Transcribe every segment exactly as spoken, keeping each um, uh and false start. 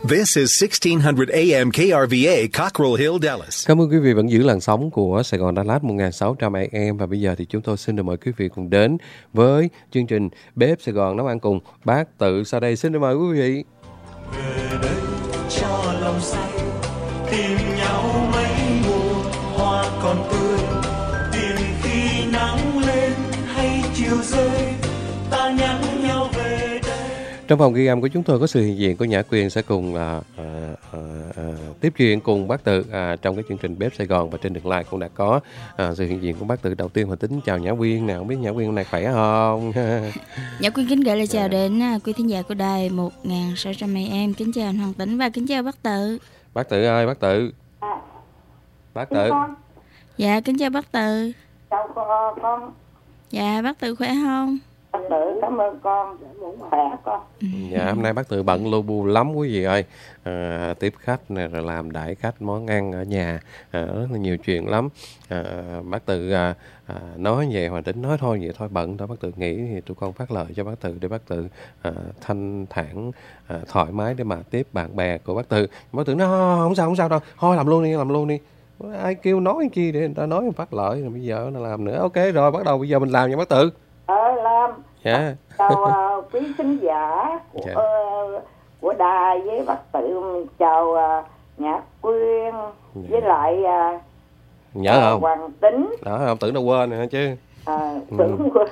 This is sixteen hundred A M K R V A, Cockrell Hill, Dallas. Cảm ơn quý vị vẫn giữ làn sóng của Sài Gòn Đà Lạt một nghìn sáu trăm A M. Và bây giờ thì chúng tôi xin được mời quý vị cùng đến với chương trình Bếp Sài Gòn nấu ăn cùng bác Tự. Sau đây xin được mời quý vị. Về đây cho lòng say, tìm nhau mấy mùa hoa còn tươi, tìm khi nắng lên hay chiều rơi, ta nhắn nhau về đây. Trong phòng ghi âm của chúng tôi có sự hiện diện của Nhã Quyền sẽ cùng à, à, à, à, tiếp chuyện cùng bác Tự à, trong cái chương trình Bếp Sài Gòn. Và trên đường live cũng đã có à, sự hiện diện của bác Tự. Đầu tiên Hòa Tính chào Nhã Quyền nào, không biết Nhã Quyền hôm nay khỏe không? Nhã Quyền kính gửi lời chào đến quý thính giả của đài một nghìn sáu trăm A M. Kính chào anh Hoàng Tính và kính chào bác Tự. Bác Tự ơi, bác Tự. Bác Tự. Dạ kính chào bác Tự. Chào con, con. Dạ bác Tự khỏe không? Bác Tự cảm ơn con, khỏe con. Dạ hôm nay bác Tự bận lu bu lắm quý vị ơi. À, tiếp khách này rồi làm đãi khách món ăn ở nhà, à, rất là nhiều chuyện lắm. À, bác Tự à, à, nói về Hoàng Tính nói thôi vậy thôi bận thôi, bác Tự nghĩ thì tụi con phát lời cho bác Tự để bác Tự à, thanh thản à, thoải mái để mà tiếp bạn bè của bác Tự. Bác Tự nói không sao không sao đâu, thôi làm luôn đi làm luôn đi. Ai kêu nói chi để người ta nói phát lợi rồi bây giờ nó làm nữa. Ok rồi bắt đầu bây giờ mình làm nha bác Tự. Ờ làm. Dạ. Chào uh, quý khán giả của Dạ. uh, của đài với bác Tự, chào uh, Nhã Quyên Dạ. với lại uh, Nhớ không? Hoàng Tính. Đó không Tự đâu quên nữa chứ. À, tưởng quên.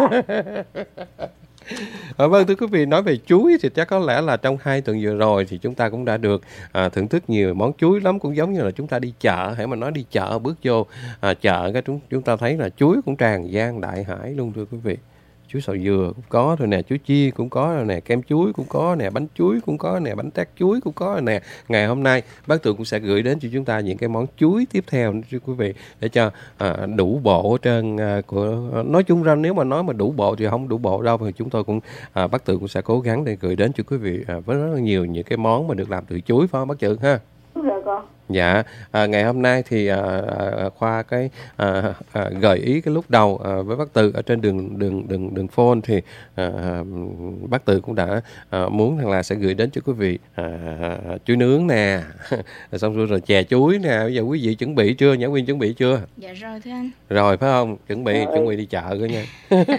À, vâng thưa quý vị, nói về chuối thì chắc có lẽ là trong hai tuần vừa rồi thì chúng ta cũng đã được à, thưởng thức nhiều món chuối lắm, cũng giống như là chúng ta đi chợ. Hãy mà nói đi chợ bước vô à, chợ cái chúng chúng ta thấy là chuối cũng tràn gian đại hải luôn thưa quý vị. Chuối xào dừa cũng có rồi nè, chuối chia cũng có rồi nè, kem chuối cũng có nè, bánh chuối cũng có nè, bánh tét chuối cũng có rồi nè. Ngày hôm nay bác Tự cũng sẽ gửi đến cho chúng ta những cái món chuối tiếp theo thưa quý vị, để cho à, đủ bộ trên à, của nói chung ra nếu mà nói mà đủ bộ thì không đủ bộ đâu, thì chúng tôi cũng à, bác Tự cũng sẽ cố gắng để gửi đến cho quý vị à, với rất là nhiều những cái món mà được làm từ chuối, phải không bác Tự ha? Đúng rồi con. Dạ, à, ngày hôm nay thì à, à, Khoa cái à, à, gợi ý cái lúc đầu à, với bác Tự ở trên đường đường đường đường phone thì à, bác Tự cũng đã à, muốn rằng là sẽ gửi đến cho quý vị à, chuối nướng nè, xong rồi, rồi chè chuối nè. Bây giờ quý vị chuẩn bị chưa? Nhã Quyên chuẩn bị chưa? Dạ rồi thưa anh. Rồi phải không? Chuẩn bị chuẩn bị đi chợ cơ nha.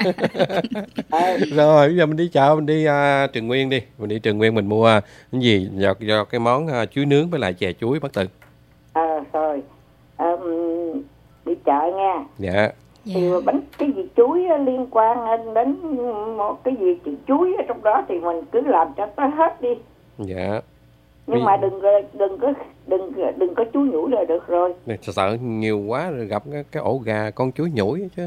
Rồi bây giờ mình đi chợ, mình đi uh, Trường Nguyên đi, mình đi Trường Nguyên mình mua uh, cái gì do, do cái món uh, chuối nướng với lại chè chuối bác Tự. À, rồi à, đi chợ nha. Dạ. Dạ. Thì bánh cái gì chuối á, liên quan đến một cái gì chữ chuối ở trong đó thì mình cứ làm cho tới hết đi. Dạ. Nhưng Vì... mà đừng đừng có đừng đừng có chuối nhủi là được rồi. Sợ, sợ nhiều quá rồi gặp cái, cái ổ gà con chuối nhủi chứ.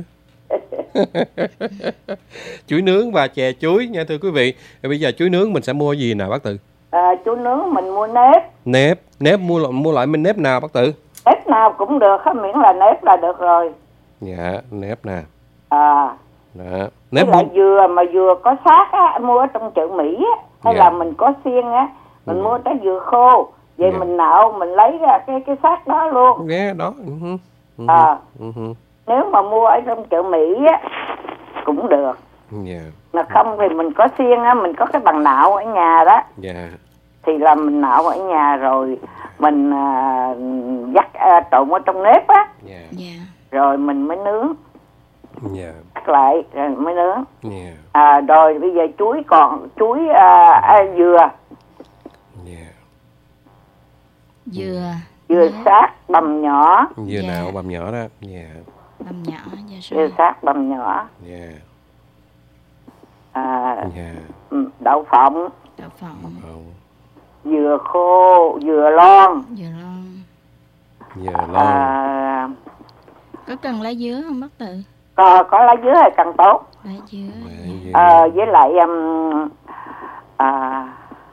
Chuối nướng và chè chuối nha thưa quý vị. Rồi bây giờ chuối nướng mình sẽ mua gì nào bác Tự? À, chuối nướng mình mua nếp. Nếp, nếp mua mua loại mình nếp nào bác Tự? Nếp nào cũng được, miễn là nếp là được rồi. Dạ, nếp nè. À. Đó. Nếp với lại mua... dừa mà dừa có xác á, mua ở trong chợ Mỹ á, hay Dạ. là mình có xiên á, mình Ừ. mua trái dừa khô, vậy Dạ. mình nạo mình lấy ra cái cái xác đó luôn. Ghé đó. Uh-huh. Uh-huh. À. Uh-huh. Nếu mà mua ở trong chợ Mỹ á cũng được. Dạ. Mà không thì mình có xiên á, mình có cái bằng nạo ở nhà đó. Dạ. Thì là mình nạo ở nhà rồi mình à, dắt à, trộn ở trong nếp á. Dạ. Dạ. Rồi mình mới nướng. Dạ. Cắt lại rồi mới nướng. Dạ. À, rồi bây giờ chuối còn chuối à, à, dừa. Dạ. Dừa. Dừa Dạ. xác bằm nhỏ. Dừa Dạ. nào bằm nhỏ đó. Dạ. Bằm nhỏ. Dạ Dừa rồi. xác bằm nhỏ. Dạ. À, Dạ. đậu phộng. Đậu phộng. Không. Dừa khô. Dừa lon. Dừa lon. Dừa lon. À, Có cần lá dứa không bác Tự? có, có lá dứa hay càng tốt. Lá dứa. Dạ. Dừa. À, với lại um, à,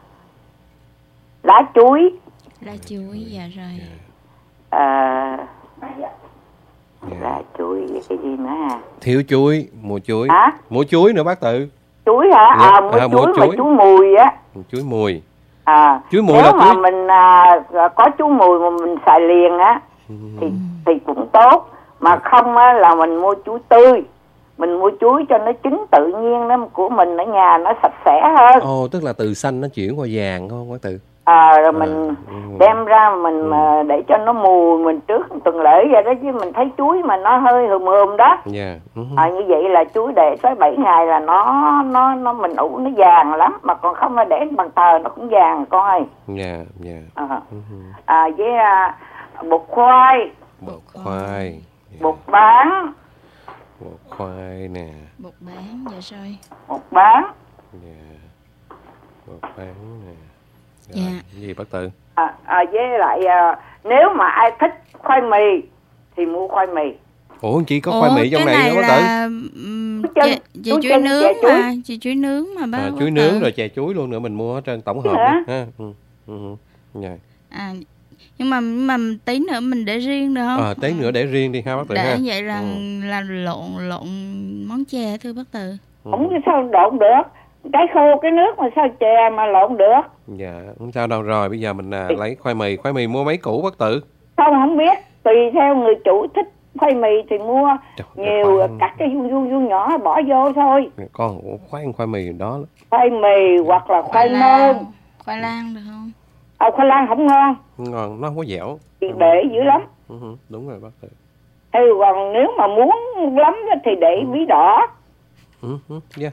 lá chuối. Lá chuối. Dạ rồi. À, Dạ. lá chuối với cái gì nữa à? Thiếu chuối, mua chuối. Hả? Mua chuối nữa bác Tự. Chuối hả? Dạ. À, mua À, mua chuối chuối. mà chuối mùi á. Chuối mùi. À, Chuối mùi nếu là mà chuối- mình à, có chuối mùi mà mình xài liền á thì thì cũng tốt, mà không á là mình mua chuối tươi, mình mua chuối cho nó chín tự nhiên, nó của mình ở nhà nó sạch sẽ hơn. Ồ, tức là từ xanh nó chuyển qua vàng không bác Tự? À, rồi mình ừ. đem ra mình Ừ. mà để cho nó mùi mình trước tuần lễ vậy đó, chứ mình thấy chuối mà nó hơi hừm hừm đó. Dạ. Ừ. À, như vậy là chuối để tới bảy ngày là nó nó nó mình ủ nó vàng lắm, mà còn không là để bằng tờ nó cũng vàng con ơi. Dạ, dạ. À, Ừ. à với à, bột khoai, Bột khoai. Dạ. bột bán, Bột khoai nè. Bột bán, dạ rồi. bột bán. Dạ. Bột bán nè. Rồi, Dạ. cái gì bác Tư? À, à, với lại à, nếu mà ai thích khoai mì thì mua khoai mì. Ủa chị có Ủa, khoai mì trong cái này nữa bác Tư? là um, Chân, chè, chè chuối chuối chân, nướng chè chuối. mà, chè chuối nướng mà bác. À, bác chuối Tự. nướng rồi chè chuối luôn nữa, mình mua ở trên tổng hợp Hả? nữa, ha. Ừ. Ừ. Dạ. À, nhưng mà mà tí nữa mình để riêng được không? À, tí nữa để riêng đi ha bác Tư Để ha. vậy là Ừ. là lộn lộn món chè thưa bác Tự. Ừ. Không sao lộn được, cái khô cái nước mà sao chè mà lộn được. Dạ, không sao đâu. Rồi bây giờ mình à, lấy khoai mì. Khoai mì mua mấy củ bác Tự? Không không biết, tùy theo người chủ thích khoai mì thì mua Trời, nhiều, khoan. cắt cái vuông vuông vuông nhỏ bỏ vô thôi. Con khoai khoai mì đó. Khoai mì hoặc là khoai môn. lang, khoai lang được không? À, khoai lang không ngon, Ngon, nó không có dẻo. thì bể dữ lắm. Ừ, đúng rồi bác Tự. Hay còn nếu mà muốn lắm thì để bí đỏ. Ừ, ừ, dạ.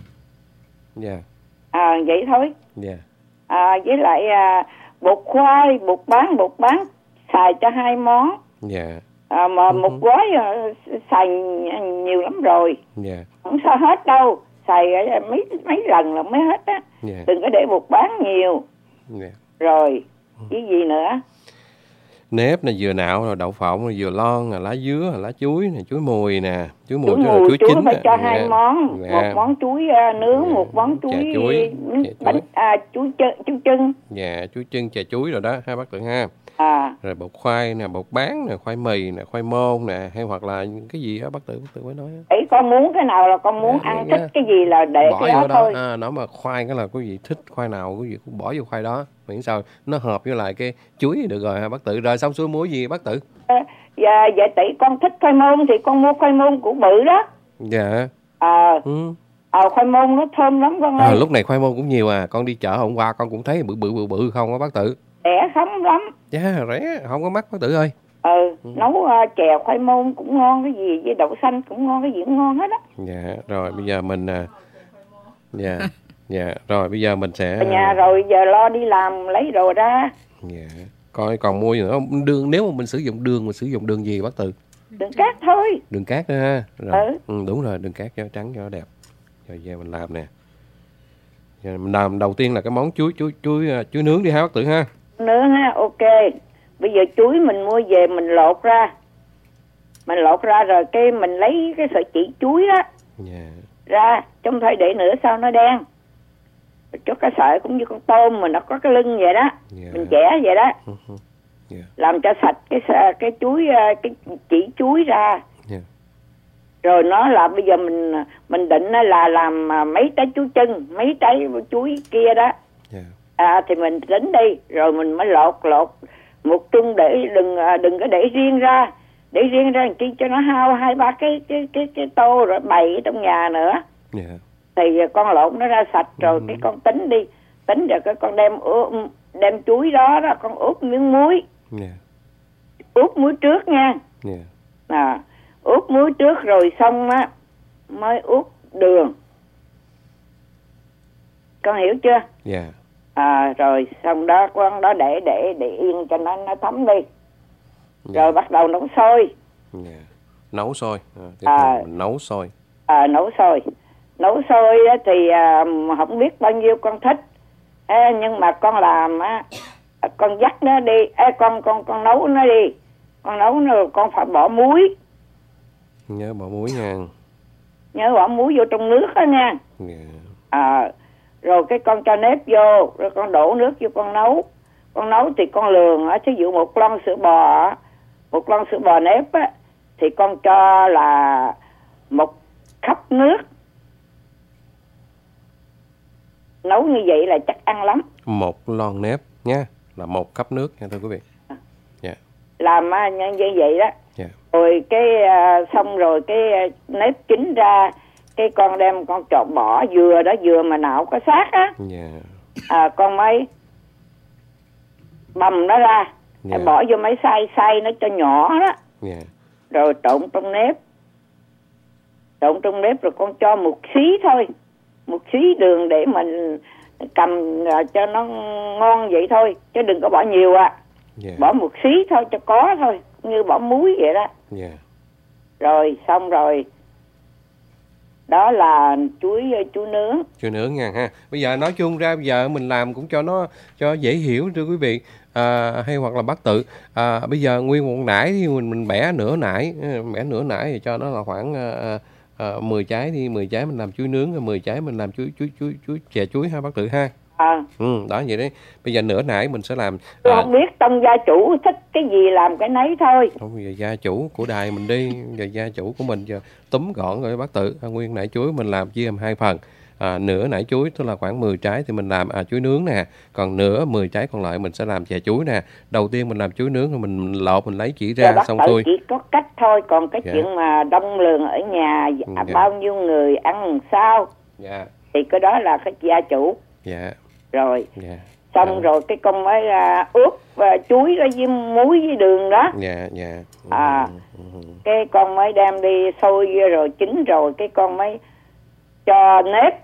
Dạ, À vậy thôi. dạ. À, với lại à, bột khoai, bột bán, bột bán xài cho hai món. Dạ, À, mà Ừ. một gói à, xài nhiều lắm rồi, dạ, không sao hết đâu, xài mấy mấy lần là mới hết á. dạ, Đừng có để bột bán nhiều. dạ. Rồi cái gì nữa? Nếp nè, dừa nạo, rồi đậu phộng, rồi dừa lon, rồi lá dứa, rồi lá chuối nè, chuối mùi nè, chuối mùi Chuối tức là mùi chuối chuối chín phải nè. cho Dạ, hai món, dạ, một món chuối à, nướng, Dạ. một món Chà chuối chuối, nướng chà chuối. bánh à, chuối chân, chuối chân. Dạ, chuối chân, chè chuối rồi đó ha bác Tự ha. À, Rồi bột khoai nè, bột bán nè, khoai mì nè, khoai môn nè, hay hoặc là cái gì đó bác Tự bác Tự mới nói á. ấy con muốn cái nào là con muốn Dạ, ăn dạ, thích dạ. cái gì là để Bỏ cái đó vô đó, thôi. à, nó mà khoai cái là quý vị thích khoai nào quý vị cũng bỏ vô khoai đó, miễn sao nó hợp với lại cái chuối thì được rồi ha bác Tự. Rồi xong xuôi mua gì bác Tự? À, dạ dạ tỷ con thích khoai môn thì con mua khoai môn củ bự đó. Dạ. À, Ừ. à khoai môn nó thơm lắm con À, ơi. lúc này khoai môn cũng nhiều à, con đi chợ hôm qua con cũng thấy bự bự bự bự không á bác Tự. Rẻ không lắm. Dạ, rẻ, không có mắc bác Tự ơi. Ừ, nấu uh, chè khoai môn cũng ngon, cái gì với đậu xanh cũng ngon, cái gì cũng ngon hết á. Dạ, rồi bây giờ mình à, dạ, dạ, rồi bây giờ mình sẽ Ở nhà rồi giờ lo đi làm lấy đồ ra. dạ, coi còn mua gì nữa không? Đường, nếu mà mình sử dụng đường mình sử dụng đường gì bác Tự? Đừng cắt thôi. Đường cát nữa ha. Rồi. Ừ. Ừ, đúng rồi, đường cát cho trắng cho nó đẹp. Rồi giờ mình làm nè. Giờ mình làm đầu tiên là cái món chuối chuối chuối à, chuối nướng đi ha bác Tự ha. Nữa ha, ok. Bây giờ chuối mình mua về mình lột ra. Mình lột ra rồi cái mình lấy cái sợi chỉ chuối đó Dạ. ra, trong thôi để nữa sao nó đen. Cho cái sợi cũng như con tôm mà nó có cái lưng vậy đó. Dạ. Mình chẻ vậy đó. Ừ, ừ. Dạ. Làm cho sạch cái sợi- cái chuối à, cái chỉ chuối ra. Dạ. Rồi nó là bây giờ mình mình định là làm à, mấy trái chuối chân, mấy trái chuối kia đó. Dạ. À thì mình tính đi, rồi mình mới lột lột một chung để đừng à, đừng có để riêng ra, để riêng ra làm chi cho nó hao hai ba cái cái cái cái tô rồi bày ở trong nhà nữa. Dạ. Thì con lột nó ra sạch rồi Ừ. cái con tính đi, tính rồi cái con đem ướp, đem chuối đó đó con ướp miếng muối, Dạ. ướp muối trước nha. Dạ. À, ướp muối trước rồi xong á mới ướp đường. Con hiểu chưa? Dạ. À, rồi xong đó con đó để để để yên cho nó nó thấm đi. Dạ. Rồi bắt đầu nấu sôi. Dạ. Nấu sôi. À, tiếp À. theo mình nấu sôi. À, nấu sôi. Nấu sôi á, thì à, không biết bao nhiêu con thích. À, nhưng mà con làm á, con dắt nó đi, à, con con con nấu nó đi. Con nấu nó con phải bỏ muối. Nhớ bỏ muối nha. Nhớ bỏ muối vô trong nước đó nha. Dạ. À, rồi cái con cho nếp vô, rồi con đổ nước vô con nấu. Con nấu thì con lường á, thí dụ một lon sữa bò á, một lon sữa bò nếp á, thì con cho là một khắp nước. Nấu như vậy là chắc ăn lắm. Một lon nếp nha, là một cốc nước nha thưa quý vị. Dạ. Làm á, như như vậy đó. Dạ. Rồi cái à, xong rồi cái à, nếp chín ra, cái con đem con chọn bỏ dừa đó, dừa mà nào có xác á. Dạ. À, con mới bầm nó ra, Yeah. bỏ vô máy xay, xay nó cho nhỏ đó, Yeah. rồi trộn trong nếp. Trộn trong nếp rồi con cho một xí thôi, một xí đường để mình cầm cho nó ngon vậy thôi, chứ đừng có bỏ nhiều ạ. À. Yeah. Bỏ một xí thôi cho có thôi, như bỏ muối vậy đó. Yeah. Rồi xong rồi, đó là chuối chuối nướng. Chuối nướng nha ha. Bây giờ nói chung ra bây giờ mình làm cũng cho nó cho dễ hiểu thưa quý vị. À, hay hoặc là bác Tự, à, bây giờ nguyên một nải thì mình mình bẻ nửa nải, bẻ nửa nải thì cho nó là khoảng à, à, mười trái đi, mười trái mình làm chuối nướng, rồi mười trái mình làm chuối chuối chuối chuối chè chuối ha bác Tự ha. À. Ừ, đó vậy đấy. Bây giờ nửa nải mình sẽ làm. Tôi À, không biết trong gia chủ thích cái gì làm cái nấy thôi. Không, bây giờ gia chủ của đài mình đi, giờ gia chủ của mình giờ túm gọn rồi bác Tự. À, nguyên nải chuối mình làm chia làm hai phần. À, nửa nải chuối tức là khoảng mười trái thì mình làm à, chuối nướng nè, còn nửa mười trái còn lại mình sẽ làm chè chuối nè. Đầu tiên mình làm chuối nướng rồi mình lột mình lấy chỉ ra Bác xong Tự xuôi. chỉ có cách thôi, còn cái Dạ. chuyện mà đông lường ở nhà Dạ. bao nhiêu người ăn làm sao Dạ, thì cái đó là cái gia chủ. dạ, Rồi dạ. xong Dạ. rồi cái con mới à, ướp à, chuối đó với muối với đường đó. Dạ, dạ. À. Ừ, ừ, Cái con mới đem đi sôi rồi chín rồi cái con mới cho nếp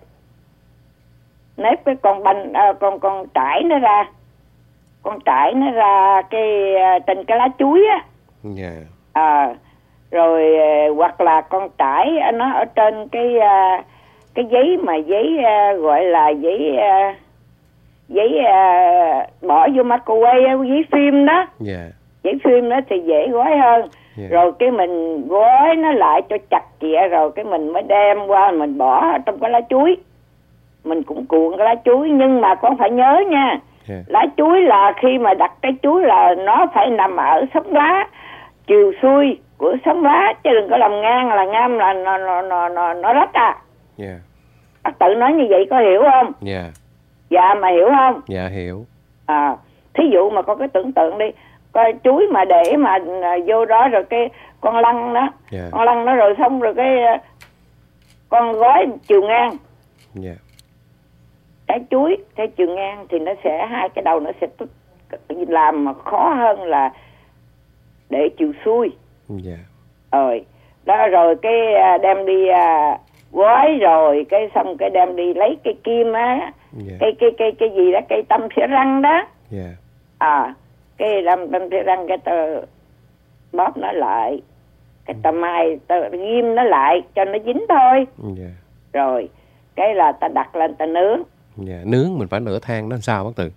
nếp cái con banh à, con con trải nó ra, con trải nó ra cái à, trên cái lá chuối á. dạ. À, rồi à, hoặc là con trải nó ở trên cái à, cái giấy mà giấy à, gọi là giấy à, giấy à, bỏ vô microwave, giấy phim đó. Dạ. Giấy phim đó thì dễ gói hơn. Yeah. Rồi cái mình gói nó lại cho chặt chẽ rồi cái mình mới đem qua mình bỏ trong cái lá chuối. Mình cũng cuộn cái lá chuối, nhưng mà con phải nhớ nha. Yeah. Lá chuối là khi mà đặt cái chuối là nó phải nằm ở sống lá, chiều xuôi của sống lá, chứ đừng có làm ngang là ngang là nó nó nó nó, nó rách à. Dạ. Bác Tự nói như vậy có hiểu không? Dạ. Dạ mà hiểu không? Dạ hiểu. À, thí dụ mà con cái tưởng tượng đi, coi chuối mà để mà à, vô đó rồi cái con lăn đó, Yeah. con lăn nó rồi xong rồi cái à, con gói chiều ngang, Dạ. cái chuối cái chiều ngang thì nó sẽ hai cái đầu nó sẽ tức, làm mà khó hơn là để chiều xuôi. Dạ. Rồi đó rồi cái à, đem đi à, gói rồi cái xong cái đem đi lấy cái kim á. Dạ. cái cái cái cái gì đó, cây tăm xẻ răng đó. Dạ. À, cái làm tăm xẻ răng cái tờ bóp nó lại, cái tờ mai tờ ghim nó lại cho nó dính thôi. Dạ. Rồi cái là ta đặt lên ta nướng. Dạ. Nướng mình phải lửa than nó làm sao bác Tự?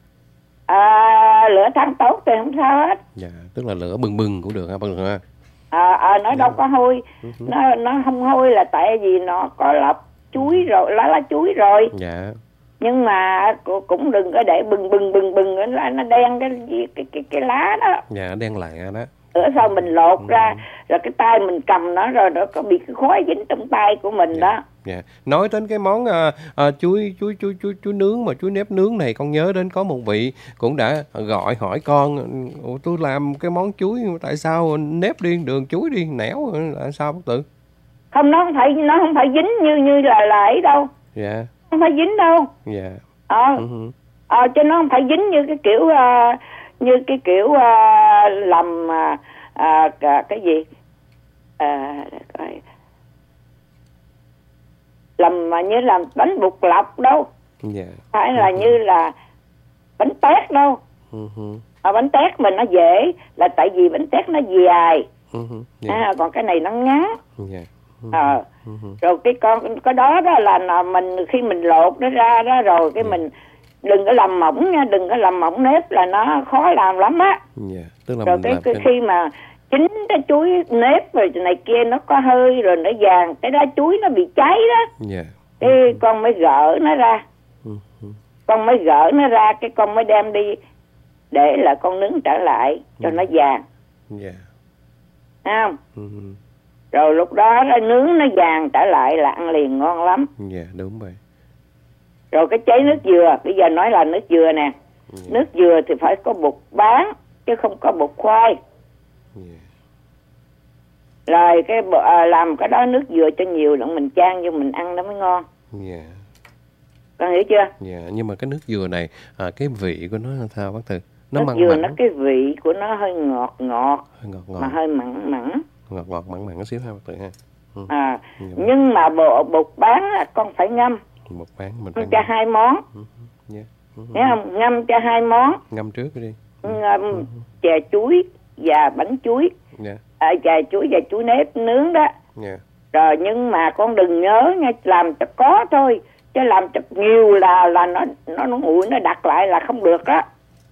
À, lửa than tốt thì không sao hết. Dạ, tức là lửa bừng bừng cũng được ha bác Tự ha. À, à nó đâu có hôi, Ừ. nó nó không hôi là tại vì nó có lọc chuối rồi, lá lá chuối rồi. Dạ. Nhưng mà cũng đừng có để bừng bừng bừng bừng nó nó đen cái cái cái cái lá đó. Dạ, đen lẹ đó. Ở sau mình lột Ừ. ra rồi cái tay mình cầm nó rồi nó có bị cái khói dính trong tay của mình. Dạ. Đó. Dạ. Nói đến cái món à, à, chuối chuối chuối chuối chuối nướng mà chuối nếp nướng này, con nhớ đến có một vị cũng đã gọi hỏi con, "Ủa, tôi làm cái món chuối tại sao nếp đi đường chuối đi nẻo là sao bác Tự?" Không, nó không phải nó không phải dính như như là là ấy đâu, Dạ. không phải dính đâu. Dạ. Ờ, Ừ. ờ chứ nó không phải dính như cái kiểu uh, như cái kiểu uh, làm uh, uh, cái gì uh, coi. Làm mà như làm bánh bột lọc đâu, Dạ. phải là Ừ. như là bánh tét đâu. Ừ. À, bánh tét mình nó dễ là tại vì bánh tét nó dài. Ừ. Dạ. À, còn cái này nó ngắn. Dạ. Ừ. Ờ. Ừ. Rồi cái con cái đó đó là, là mình khi mình lột nó ra đó rồi cái mình đừng có làm mỏng nha, đừng có làm mỏng nếp là nó khó làm lắm á. Dạ. Tức là Rồi mình cái, làm cái cái... khi mà chín cái chuối nếp rồi này kia nó có hơi rồi nó vàng, cái lá chuối nó bị cháy đó. Dạ. Cái con mới gỡ nó ra. Ừ. Ừ. Con mới gỡ nó ra cái con mới đem đi để là con nướng trở lại cho Ừ. nó vàng. Dạ. Thấy không? Ừ. Rồi lúc đó nó nướng nó vàng trở lại là ăn liền ngon lắm. Dạ, đúng vậy. Rồi cái chế nước dừa, bây giờ nói là nước dừa nè. Dạ. Nước dừa thì phải có bột bán chứ không có bột khoai. Dạ. Rồi cái bộ- à, làm cái đó nước dừa cho nhiều đặng mình chan vô mình ăn nó mới ngon. Dạ. Con hiểu chưa? Dạ, nhưng mà cái nước dừa này à, cái vị của nó là sao bác Tự? Nó nước mặn dừa mặn. nó cái vị của nó hơi ngọt ngọt, Hơi ngọt ngọt. mà hơi mặn mặn. Ngọt ngọt mặn mặn xíu ha bác Tự ha. Ừ. À, Ừ. nhưng mà bộ bột bán á, con phải ngâm, Một bán mình ngâm phải cho ngâm. hai món, Yeah. Ừ. nghe không? Ngâm cho hai món, Ngâm trước đi. ngâm chè chuối và bánh chuối, Dạ. à, chè chuối và chuối nếp nướng đó. Dạ. Rồi nhưng mà con đừng nhớ nha, làm cho có thôi, chứ làm cho nhiều là là nó nó nó nguội, nó đặt lại là không được đó.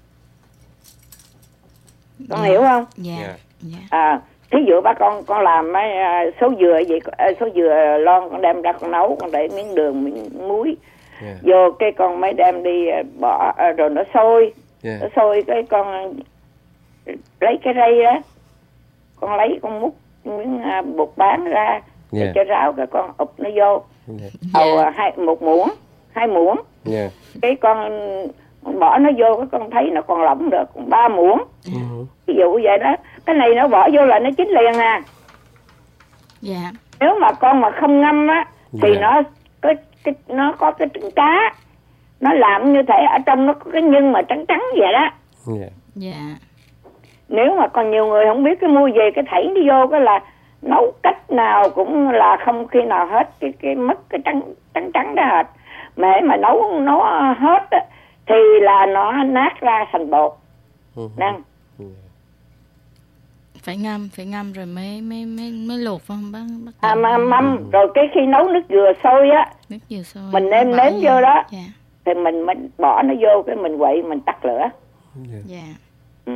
Con Dạ. hiểu không? Dạ. Dạ. Dạ. À, thí dụ ba con con làm mấy à, số dừa vậy, à, số dừa lon con đem ra con nấu, con để miếng đường miếng muối Dạ. vô, cái con mới đem đi à, bỏ à, rồi nó sôi, Dạ. nó sôi cái con lấy cái rây á, con lấy con múc miếng à, bột bán ra, Dạ. để cho ráo cái con ụp nó vô. Dạ. Ồ, à, hai một muỗng, hai muỗng, Dạ. cái con bỏ nó vô, cái con thấy nó còn lỏng được, còn ba muỗng, Ừ. ví dụ vậy đó. Cái này nó bỏ vô là nó chín liền à. Dạ. Nếu mà con mà không ngâm á thì Dạ. nó cái cái nó có cái trứng cá, nó làm như thể ở trong nó có cái nhân mà trắng trắng vậy đó. Dạ. Dạ. Nếu mà còn nhiều người không biết cái mua về cái thảy đi vô, cái là nấu cách nào cũng là không khi nào hết cái cái mất cái trắng trắng trắng đó hết. Mà hễ mà nấu nó hết á, thì là nó nát ra thành bột. Ừ. Nè. Dạ. Phải ngâm, phải ngâm rồi mới mới mới mới luộc phải không bác? Bác À, Tự? mà mâm rồi cái khi nấu nước dừa sôi á, Nước dừa sôi. mình nêm bỏ nếm vô đó. Dạ. thì mình mình bỏ nó vô, cái mình quậy mình tắt lửa. Dạ. Dạ. Ừ.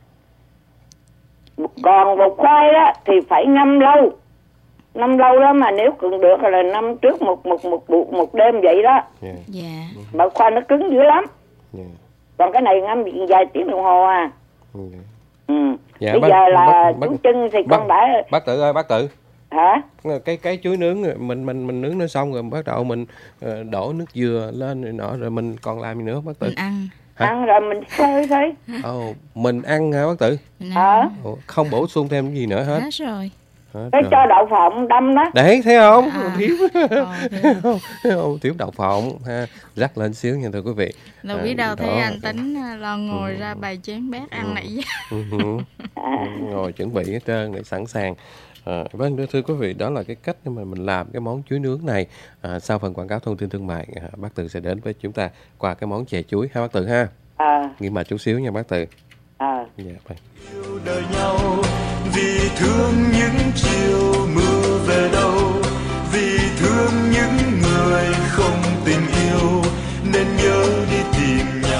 Còn bột khoai đó thì phải ngâm lâu, ngâm lâu đó, mà nếu cần được là ngâm trước một một một một, một đêm vậy đó. Dạ. Dạ. Bột khoai nó cứng dữ lắm, Dạ. còn cái này ngâm vài tiếng đồng hồ à. Dạ. Ừ. Dạ, Bây bác- giờ là bác- chú bác- Trưng thì bác- con đã Bác Tự ơi, bác Tự. hả? Cái cái chuối nướng mình mình mình nướng nó xong rồi bắt đầu mình ờ, đổ nước dừa lên rồi nọ, rồi mình còn làm gì nữa bác Tự? Mình ăn. Hả? Ăn rồi mình xơi thôi. Ồ, mình ăn hả bác Tự? Mình Hả? ăn. Ồ, không bổ sung thêm gì nữa hết. Hết rồi. Hết Cái rồi. cho đậu phộng đâm đó. Đấy, thấy không? À. Thiếu. Ờ, thế. Không, thiếu đậu phộng ha, rắc lên xíu nha thưa quý vị. Đâu À, biết đâu thấy đó. anh Tính lo ngồi ra bày chén bát ăn nãy giờ. Ừ, ừ. Ngồi chuẩn bị hết trơn để sẵn sàng. À, vâng, thưa quý vị, đó là cái cách mà mình làm cái món chuối nướng này. À, sau phần quảng cáo thông tin thương mại, à, bác Tự sẽ đến với chúng ta qua cái món chè chuối ha bác Tự ha. À, Nghỉ mà chút xíu nha bác Tự. à. Dạ, vâng. yêu đời nhau vì thương những chiều mưa về đâu, vì thương những người không tình yêu nên nhớ đi tìm nhau.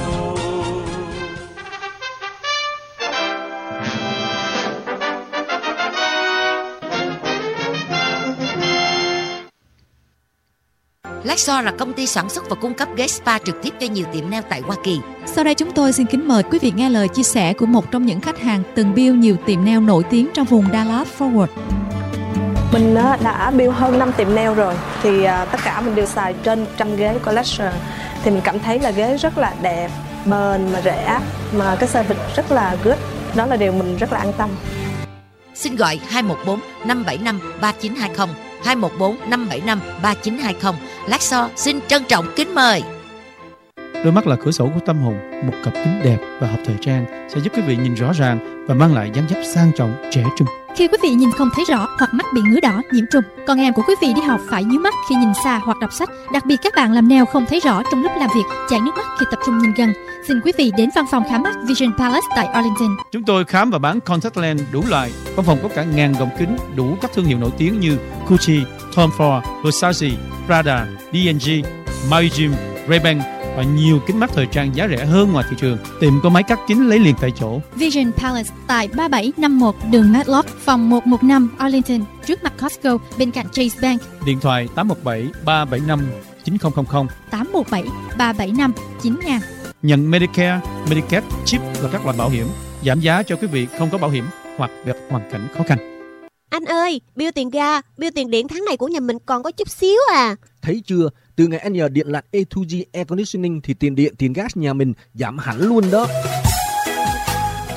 Lexor là công ty sản xuất và cung cấp ghế spa trực tiếp cho nhiều tiệm nail tại Hoa Kỳ. Sau đây chúng tôi xin kính mời quý vị nghe lời chia sẻ của một trong những khách hàng từng build nhiều tiệm nail nổi tiếng trong vùng Dallas Fort Worth. Mình á, đã build hơn năm tiệm nail rồi, thì à, tất cả mình đều xài trên một trăm ghế của Lexor. Thì mình cảm thấy là ghế rất là đẹp, bền mà rẻ, mà cái service rất là good. Đó là điều mình rất là an tâm. Xin gọi hai một bốn năm bảy năm ba chín hai không, hai một bốn năm bảy năm ba chín hai không. Lexor xin trân trọng kính mời. Đôi mắt là cửa sổ của tâm hồn, một cặp kính đẹp và hợp thời trang sẽ giúp quý vị nhìn rõ ràng và mang lại dáng dấp sang trọng, trẻ trung. Khi quý vị nhìn không thấy rõ hoặc mắt bị ngứa đỏ, nhiễm trùng, con em của quý vị đi học phải nhíu mắt khi nhìn xa hoặc đọc sách, đặc biệt các bạn làm nail không thấy rõ trong lúc làm việc, chảy nước mắt khi tập trung nhìn gần, xin quý vị đến văn phòng khám mắt Vision Palace tại Arlington. Chúng tôi khám và bán contact lens đủ loại. Văn phòng có cả ngàn gọng kính đủ các thương hiệu nổi tiếng như Gucci, Tom Ford, Versace, Prada, đê and giê, Maui-Jim, Ray-Ban và nhiều kính mắt thời trang giá rẻ hơn ngoài thị trường. Tiệm có máy cắt kính lấy liền tại chỗ. Vision Palace tại ba bảy năm mốt đường Matlock, phòng một một năm Arlington, trước mặt Costco, bên cạnh Chase Bank. Điện thoại tám một bảy ba bảy năm chín không không không, tám một bảy ba bảy năm chín nghìn. Nhận Medicare, Medicaid, chip và các loại bảo hiểm, giảm giá cho quý vị không có bảo hiểm hoặc gặp hoàn cảnh khó khăn. Anh ơi, bill tiền ga, bill tiền điện tháng này của nhà mình còn có chút xíu à. Thấy chưa, từ ngày anh nhờ điện lạnh a hai giê Air Conditioning thì tiền điện, tiền gas nhà mình giảm hẳn luôn đó.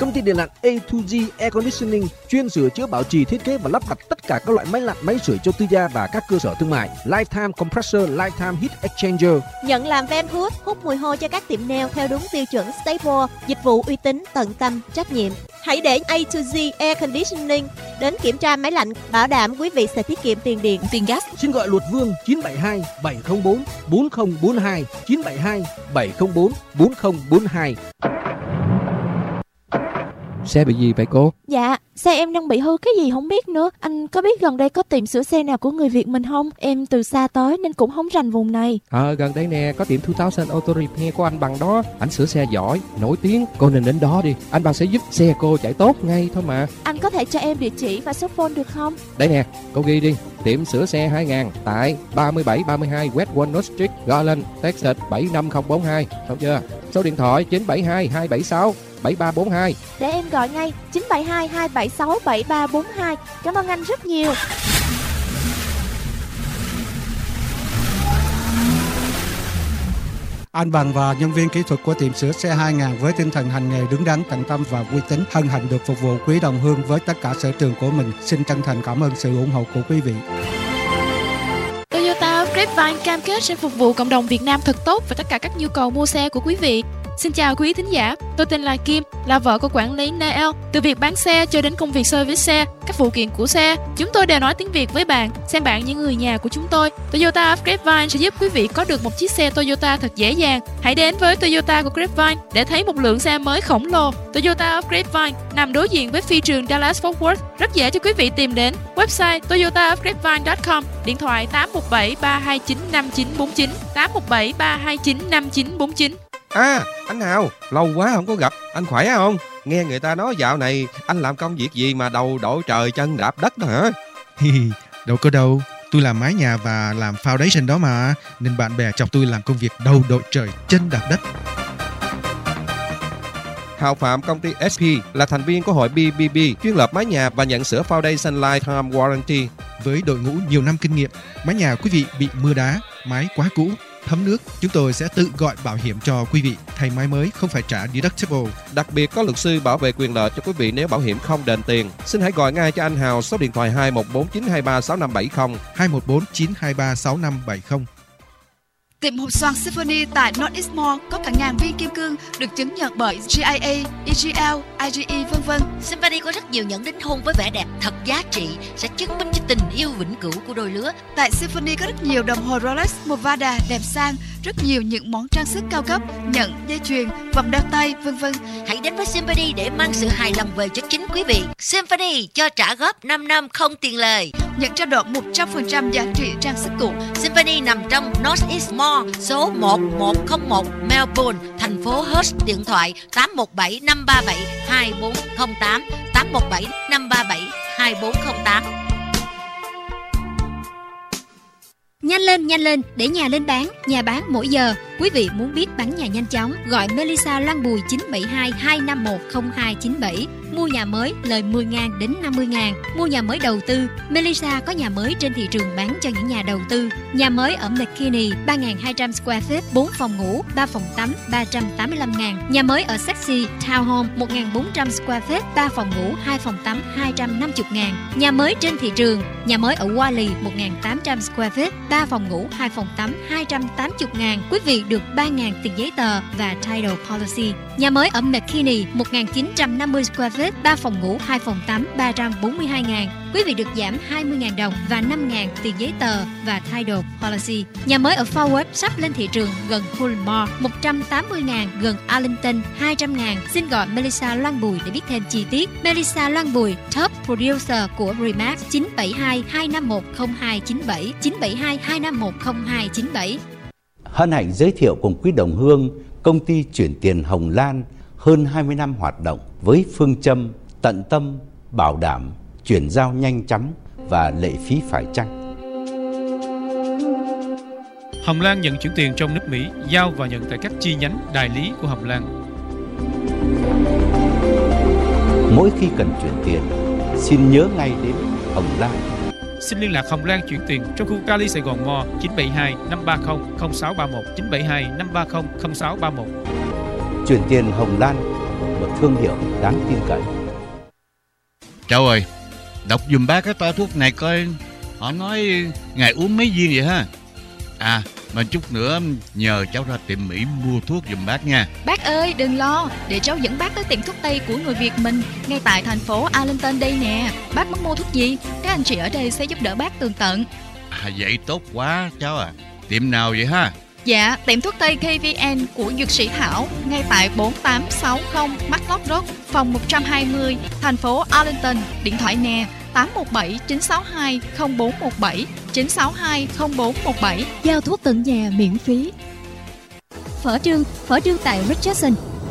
Công ty điện lạnh A to G Air Conditioning chuyên sửa chữa, bảo trì, thiết kế và lắp đặt tất cả các loại máy lạnh, máy sưởi cho tư gia và các cơ sở thương mại. Lifetime Compressor, Lifetime Heat Exchanger. Nhận làm van hút, hút mùi hôi cho các tiệm nail theo đúng tiêu chuẩn Staple. Dịch vụ uy tín, tận tâm, trách nhiệm. Hãy để A to G Air Conditioning đến kiểm tra máy lạnh, bảo đảm quý vị sẽ tiết kiệm tiền điện, tiền gas. Xin gọi Luật Vương chín bảy hai bảy không bốn bốn không bốn hai, chín bảy hai bảy không bốn bốn không bốn hai. Xe bị gì vậy cô? Dạ, xe em đang bị hư cái gì không biết nữa. Anh có biết gần đây có tiệm sửa xe nào của người Việt mình không? Em từ xa tới nên cũng không rành vùng này. Ờ, à, gần đây nè, có tiệm hai nghìn Auto Repair của anh Bằng đó. Anh sửa xe giỏi, nổi tiếng. Cô nên đến đó đi, anh Bằng sẽ giúp xe cô chạy tốt ngay thôi mà. Anh có thể cho em địa chỉ và số phone được không? Đây nè, cô ghi đi. Tiệm sửa xe hai nghìn tại ba mươi bảy ba mươi hai West Walnut Street, Garland, Texas bảy năm không bốn hai. Đúng chưa? Số điện thoại chín bảy hai hai bảy sáu bảy ba bốn hai. Để em gọi ngay chín bảy hai hai bảy sáu bảy ba bốn hai. Cảm ơn anh rất nhiều. Anh Bằng và nhân viên kỹ thuật của tiệm sửa xe hai nghìn với tinh thần hành nghề đứng đắn, tận tâm và uy tín, hân hạnh được phục vụ quý đồng hương với tất cả sở trường của mình. Xin chân thành cảm ơn sự ủng hộ của quý vị. Toyota Grapevine cam kết sẽ phục vụ cộng đồng Việt Nam thật tốt và tất cả các nhu cầu mua xe của quý vị. Xin chào quý thính giả, tôi tên là Kim, là vợ của quản lý Nael. Từ việc bán xe cho đến công việc service xe, các phụ kiện của xe, chúng tôi đều nói tiếng Việt với bạn. Xem bạn như người nhà của chúng tôi. Toyota Grapevine sẽ giúp quý vị có được một chiếc xe Toyota thật dễ dàng. Hãy đến với Toyota của Grapevine để thấy một lượng xe mới khổng lồ. Toyota Grapevine nằm đối diện với phi trường Dallas Fort Worth, rất dễ cho quý vị tìm đến. Website toyota grapevine chấm com, điện thoại tám một bảy ba hai chín năm chín bốn chín, tám một bảy ba hai chín năm chín bốn chín. À, anh Hào, lâu quá không có gặp, anh khỏe không? Nghe người ta nói dạo này anh làm công việc gì mà đầu đội trời chân đạp đất đó hả? Đâu có đâu, tôi làm mái nhà và làm foundation đó mà, nên bạn bè chọc tôi làm công việc đầu đội trời chân đạp đất. Hào Phạm, công ty ét pê, là thành viên của hội bê bê bê, chuyên lập mái nhà và nhận sửa foundation lifetime warranty. Với đội ngũ nhiều năm kinh nghiệm, mái nhà quý vị bị mưa đá, mái quá cũ, thấm nước, chúng tôi sẽ tự gọi bảo hiểm cho quý vị. Thay mái mới không phải trả deductible. Đặc biệt có luật sư bảo vệ quyền lợi cho quý vị nếu bảo hiểm không đền tiền. Xin hãy gọi ngay cho anh Hào số điện thoại hai một bốn chín hai ba sáu năm bảy không, hai một bốn chín hai ba sáu năm bảy không. Tiệm hộp xoàn Symphony tại Northeast Mall có cả ngàn viên kim cương được chứng nhận bởi giê i a, e giê lờ, i giê e vân vân. Symphony có rất nhiều nhẫn đính hôn với vẻ đẹp thật giá trị, sẽ chứng minh cho tình yêu vĩnh cửu của đôi lứa. Tại Symphony có rất nhiều đồng hồ Rolex, Movada đẹp sang, rất nhiều những món trang sức cao cấp, nhẫn, dây chuyền, vòng đeo tay vân vân. Hãy đến với Symphony để mang sự hài lòng về cho chính quý vị. Symphony cho trả góp năm năm không tiền lời, nhận trao đổi một trăm phần trăm giá trị trang sức cũ. Symphony nằm trong Northeast Mall, số một một không một Melbourne, thành phố Perth. Điện thoại tám một bảy năm ba bảy hai bốn không tám, tám một bảy năm ba bảy hai bốn không tám. Nhanh lên, nhanh lên, để nhà lên bán, nhà bán mỗi giờ. Quý vị muốn biết bán nhà nhanh chóng, gọi Melissa Loan Bùi chín bảy hai hai năm một không hai chín bảy. Mua nhà mới lời mười nghìn đến năm mươi nghìn. Mua nhà mới đầu tư, Melissa có nhà mới trên thị trường bán cho những nhà đầu tư. Nhà mới ở McKinney ba nghìn hai trăm square feet, bốn phòng ngủ, ba phòng tắm, ba trăm tám mươi lăm nghìn. Nhà mới ở Sexy Townhome một nghìn bốn trăm square feet, ba phòng ngủ, hai phòng tắm, hai trăm năm mươi nghìn. Nhà mới trên thị trường, nhà mới ở Wally một nghìn tám trăm square feet, ba phòng ngủ, hai phòng tắm, hai trăm tám mươi nghìn. Quý vị được ba nghìn tiền giấy tờ và title policy. Nhà mới ở McKinney một nghìn chín trăm năm mươi square feet, ba phòng ngủ, hai phòng tắm, ba trăm bốn mươi hai nghìn. Quý vị được giảm hai mươi nghìn đồng và năm nghìn tiền giấy tờ và title policy. Nhà mới ở Far West sắp lên thị trường gần Coolmore một trăm tám mươi nghìn, gần Arlington hai trăm nghìn. Xin gọi Melissa Loan Bùi để biết thêm chi tiết. Melissa Loan Bùi, top producer của Remax, chín bảy hai hai năm một không hai chín bảy, chín bảy hai hai năm một không hai chín bảy. Hân hạnh giới thiệu cùng quý đồng hương công ty chuyển tiền Hồng Lan hơn hai mươi năm hoạt động với phương châm tận tâm, bảo đảm, chuyển giao nhanh chóng và lệ phí phải chăng. Hồng Lan nhận chuyển tiền trong nước Mỹ, giao và nhận tại các chi nhánh đại lý của Hồng Lan. Mỗi khi cần chuyển tiền, xin nhớ ngay đến Hồng Lan. Xin liên lạc Hồng Lan chuyển tiền trong khu Cali Sài Gòn Mall chín bảy hai năm ba không không sáu ba một, chín bảy hai năm ba không không sáu ba một. Chuyển tiền Hồng Lan một thương hiệu đáng tin cậy. Cháu ơi, đọc dùm bác cái toa thuốc này coi, họ nói ngày uống mấy viên vậy ha. À, mà chút nữa nhờ cháu ra tiệm Mỹ mua thuốc dùm bác nha. Bác ơi, đừng lo, để cháu dẫn bác tới tiệm thuốc Tây của người Việt mình, ngay tại thành phố Arlington đây nè. Bác muốn mua thuốc gì, các anh chị ở đây sẽ giúp đỡ bác tường tận. À, vậy tốt quá cháu à. Tiệm nào vậy ha? Dạ, tiệm thuốc Tây ca vê en của Dược sĩ Thảo, ngay tại bốn tám sáu không Matlock Road, phòng một trăm hai mươi, thành phố Arlington. Điện thoại nè, tám một bảy chín sáu hai không bốn một bảy, chín sáu hai không bốn một bảy. Giao thuốc tận nhà miễn phí. Phở Trương, phở Trương tại Richardson.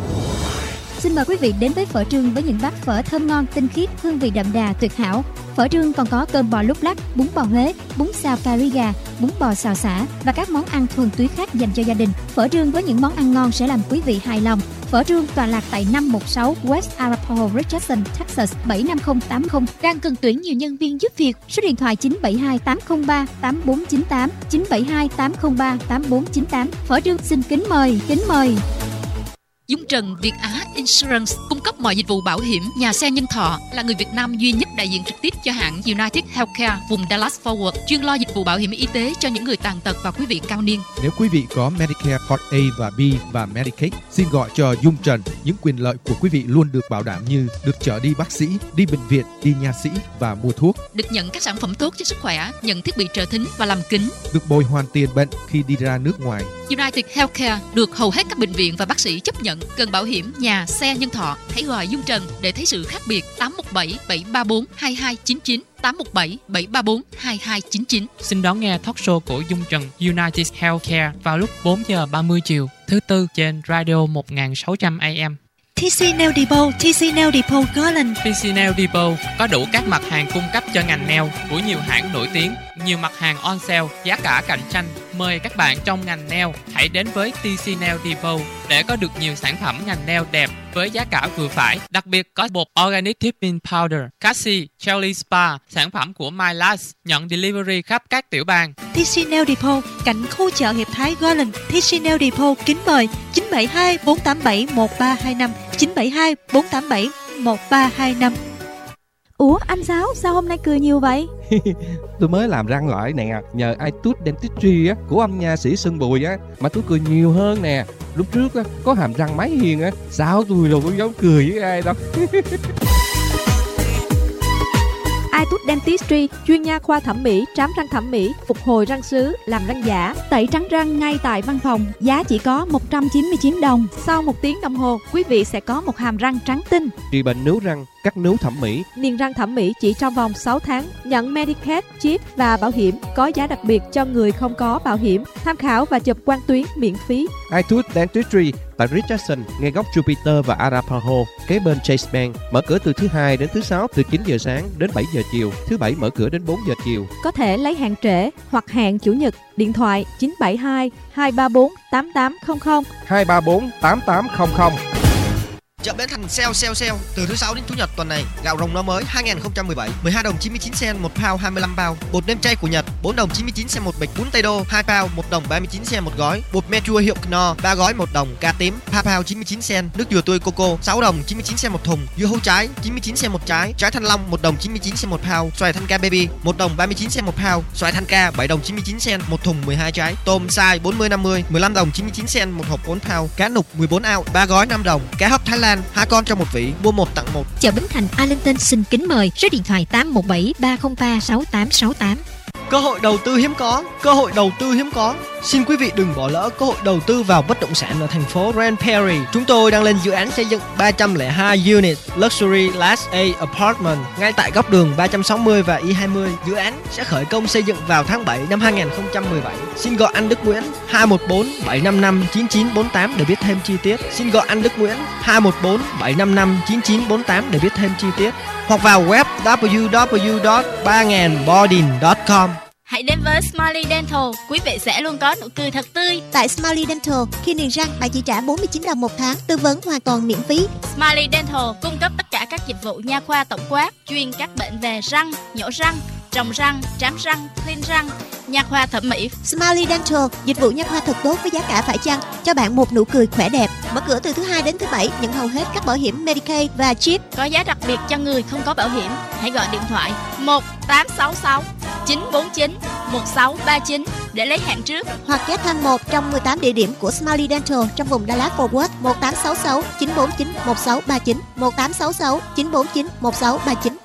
Xin mời quý vị đến với Phở Trương với những bát phở thơm ngon, tinh khiết, hương vị đậm đà, tuyệt hảo. Phở Trương còn có cơm bò lúc lắc, bún bò Huế, bún xào cà ri gà, bún bò xào xả và các món ăn thuần túy khác dành cho gia đình. Phở Trương với những món ăn ngon sẽ làm quý vị hài lòng. Phở Trương tọa lạc tại năm một sáu West Arapahoe, Richardson, Texas bảy năm không tám không. Đang cần tuyển nhiều nhân viên giúp việc. Số điện thoại chín bảy hai tám không ba tám bốn chín tám, chín bảy hai tám không ba tám bốn chín tám. Phở Trương xin kính mời, kính mời. Dung Trần Việt Á Insurance cung cấp mọi dịch vụ bảo hiểm nhà xe nhân thọ, là người Việt Nam duy nhất đại diện trực tiếp cho hãng United Healthcare vùng Dallas Fort Worth, chuyên lo dịch vụ bảo hiểm y tế cho những người tàn tật và quý vị cao niên. Nếu quý vị có Medicare Part A và B và Medicaid, xin gọi cho Dung Trần. Những quyền lợi của quý vị luôn được bảo đảm như được chở đi bác sĩ, đi bệnh viện, đi nha sĩ và mua thuốc. Được nhận các sản phẩm tốt cho sức khỏe, nhận thiết bị trợ thính và làm kính. Được bồi hoàn tiền bệnh khi đi ra nước ngoài. United Healthcare được hầu hết các bệnh viện và bác sĩ chấp nhận. Cần bảo hiểm nhà, xe, nhân thọ, hãy gọi Dung Trần để thấy sự khác biệt. Tám một bảy bảy ba bốn hai hai chín chín, tám một bảy bảy ba bốn hai hai chín chín. Xin đón nghe talk show của Dung Trần United Healthcare vào lúc bốn giờ ba mươi chiều thứ tư trên radio một nghìn sáu trăm A M. tê xê Nail Depot, tê xê Nail Depot Garland. tê xê Nail Depot có đủ các mặt hàng cung cấp cho ngành nail của nhiều hãng nổi tiếng, nhiều mặt hàng on sale, giá cả cạnh tranh. Mời các bạn trong ngành nail hãy đến với tê xê Nail Depot để có được nhiều sản phẩm ngành nail đẹp với giá cả vừa phải. Đặc biệt có bột Organic Tipping Powder, Cassie, Jelly Spa, sản phẩm của My Last, nhận delivery khắp các tiểu bang. tê xê Nail Depot, cạnh khu chợ Hiệp Thái Garland. tê xê Nail Depot kính mời chín bảy hai bốn tám bảy một ba hai năm, chín bảy hai bốn tám bảy một ba hai năm. Ủa anh Sáu, sao hôm nay cười nhiều vậy? Tôi mới làm răng lại nè, nhờ iTooth Dentistry á, của ông nha sĩ Sơn Bùi á, mà tôi cười nhiều hơn nè. Lúc trước á, có hàm răng máy hiền á, sao tôi đâu có dám cười với ai đâu. iTooth Dentistry, chuyên nha khoa thẩm mỹ, trám răng thẩm mỹ, phục hồi răng sứ, làm răng giả, tẩy trắng răng ngay tại văn phòng, giá chỉ có một trăm chín mươi chín đồng. Sau một tiếng đồng hồ, quý vị sẽ có một hàm răng trắng tinh. Trị bệnh nướu răng, cắt nướu thẩm mỹ, niềng răng thẩm mỹ chỉ trong vòng sáu tháng, nhận Medicaid, chip và bảo hiểm, có giá đặc biệt cho người không có bảo hiểm. Tham khảo và chụp quang tuyến miễn phí. iTooth Dentistry tại Richardson, ngay góc Jupiter và Arapahoe, kế bên Chase Bank. Mở cửa từ thứ hai đến thứ sáu từ chín giờ sáng đến bảy giờ chiều, thứ bảy mở cửa đến bốn giờ chiều. Có thể lấy hẹn trễ hoặc hẹn chủ nhật. Điện thoại chín bảy hai hai ba bốn tám tám không không, hai ba bốn tám tám không không. Chợ Bến Thành sale sale sale từ thứ sáu đến chủ nhật tuần này. Gạo rồng nó mới hai không một bảy, mười hai đồng chín mươi chín cent một pound hai mươi lăm bao. Bột nêm chay của Nhật bốn đồng chín mươi chín cent một bịch. Bún Tây Đô hai pound một đồng ba mươi chín cent một gói. Bột me chua hiệu Knorr ba gói một đồng. Cà tím pa pound chín mươi chín cent. Nước dừa tươi Coco sáu đồng chín mươi chín cent một thùng. Dưa hấu trái chín mươi chín cent một trái. Trái thanh long một đồng chín mươi chín cent một pound. Xoài thanh ca baby một đồng ba mươi chín cent một pound. Xoài thanh ca bảy đồng chín mươi chín cent một thùng mười hai trái. Tôm size bốn mươi năm mươi mười lăm đồng chín mươi chín cent một hộp bốn pound. Cá nục mười bốn ounce ba gói năm đồng. Cá hấp Thái Lan hai con trong một vỉ, mua một tặng một. Chợ Bến Thành Arlington xin kính mời. Số điện thoại tám một bảy ba không ba sáu tám sáu tám. Cơ hội đầu tư hiếm có, cơ hội đầu tư hiếm có. Xin quý vị đừng bỏ lỡ cơ hội đầu tư vào bất động sản ở thành phố Grand Prairie. Chúng tôi đang lên dự án xây dựng ba trăm lẻ hai unit Luxury Class A Apartment ngay tại góc đường ba trăm sáu mươi và I hai mươi. Dự án sẽ khởi công xây dựng vào tháng bảy năm hai không một bảy. Xin gọi anh Đức Nguyễn hai một bốn bảy năm năm chín chín bốn tám để biết thêm chi tiết. Xin gọi anh Đức Nguyễn hai một bốn bảy năm năm chín chín bốn tám để biết thêm chi tiết. Hoặc vào web w w w chấm ba nghìn bodin chấm com. Hãy đến với Smiley Dental, quý vị sẽ luôn có nụ cười thật tươi. Tại Smiley Dental, khi niềng răng bạn chỉ trả bốn mươi chín đồng một tháng, tư vấn hoàn toàn miễn phí. Smiley Dental cung cấp tất cả các dịch vụ nha khoa tổng quát, chuyên các bệnh về răng, nhổ răng, trồng răng, trám răng, clean răng, nha khoa thẩm mỹ. Smiley Dental, dịch vụ nha khoa thật tốt với giá cả phải chăng, cho bạn một nụ cười khỏe đẹp. Mở cửa từ thứ hai đến thứ bảy, nhận hầu hết các bảo hiểm Medicaid và Chip. Có giá đặc biệt cho người không có bảo hiểm. Hãy gọi điện thoại một tám sáu sáu chín bốn chín một sáu ba chín để lấy hẹn trước, hoặc ghé thăm một trong mười tám địa điểm của Smiley Dental trong vùng Dallas Fort Worth. Một tám sáu sáu chín bốn chín một sáu ba chín, một tám sáu sáu chín bốn chín một sáu ba chín.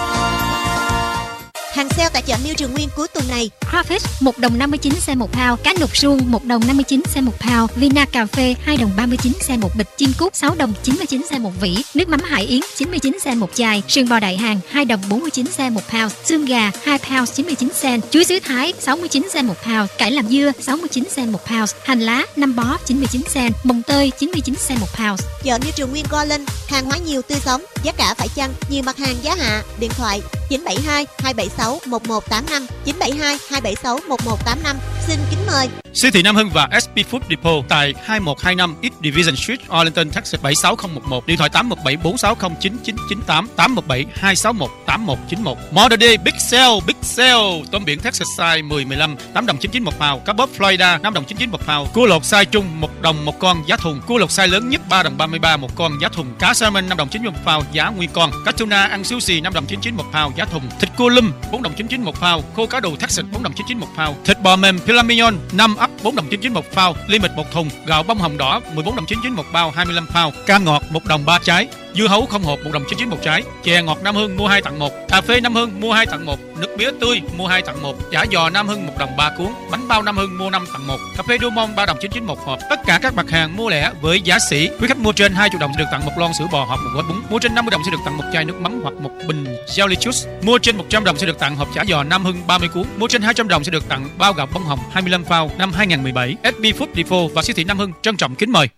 Hàng sale tại chợ New Trường Nguyên cuối tuần này: Crawfish một đồng năm mươi chín cent một pound, cá nục suông một đồng năm mươi chín cent một pound, Vina cà phê hai đồng ba mươi chín cent một bịch, chim cút sáu đồng chín mươi chín cent một vỉ, nước mắm hải yến chín mươi chín cent một chai, sườn bò đại hàng hai đồng bốn mươi chín cent một pound, xương gà hai pound chín mươi chín cent, chuối xứ Thái sáu mươi chín cent một pound, cải làm dưa sáu mươi chín cent một pound, hành lá năm bó chín mươi chín cent, mồng tơi chín mươi chín cent một pound. Chợ New Trường Nguyên Garland, hàng hóa nhiều tươi sống, giá cả phải chăng, nhiều mặt hàng giá hạ. Điện thoại chín bảy hai hai bảy sáu một một tám năm, chín bảy hai hai bảy sáu một một tám năm. Xin kính mời. Siêu thị Nam Hưng và ét pê Food Depot tại hai một hai năm East Division Street, Arlington, Texas bảy sáu không một một. Điện thoại tám một bảy bốn sáu không chín chín chín tám, tám một bảy hai sáu một tám một chín một. Mother Day Big Sale, Big Sale. Tôm biển Texas size mười mười lăm, tám đồng chín mươi chín một pound. Cá bóp Florida năm đồng chín mươi chín một pound. Cua lột size trung một đồng một con giá thùng. Cua lột size lớn nhất ba đồng ba mươi ba một con giá thùng. Cá salmon năm đồng chín mươi một pound giá nguyên con. Cá tuna ăn xíu xì năm đồng chín mươi chín một pound giá thùng. Thịt cua lum bốn đồng chín mươi chín một pound. Khô cá đồ Texas bốn đồng chín mươi chín một pound. Thịt bò mềm Filet Mignon năm ấp bốn đồng chín mươi chín một pound. Limit một thùng. Gạo bông hồng đỏ mười bốn đồng chín mươi chín một bao hai mươi lăm pound. Ca ngọt một đồng ba trái. Dưa hấu không hộp một đồng chín mươi chín một trái. Chè ngọt Nam Hưng mua hai tặng một. Cà phê Nam Hưng mua hai tặng một. Nước mía tươi mua hai tặng một. Chả giò Nam Hưng một đồng ba cuốn. Bánh bao Nam Hưng mua năm tặng một. Cà phê Dumont ba đồng chín mươi chín một hộp. Tất cả các mặt hàng mua lẻ với giá sỉ. Quý khách mua trên hai mươi đồng sẽ được tặng một lon sữa bò hoặc một gói bún. Mua trên năm mươi đồng sẽ được tặng một chai nước mắm hoặc một bình jelly juice. Mua trên một trăm đồng sẽ được tặng hộp chả giò Nam Hưng ba mươi cuốn. Mua trên hai trăm đồng sẽ được tặng bao gạo bông hồng hai mươi lăm pound. Năm hai không một bảy, ét pê Food Depot và siêu thị Nam Hưng trân trọng kính mời.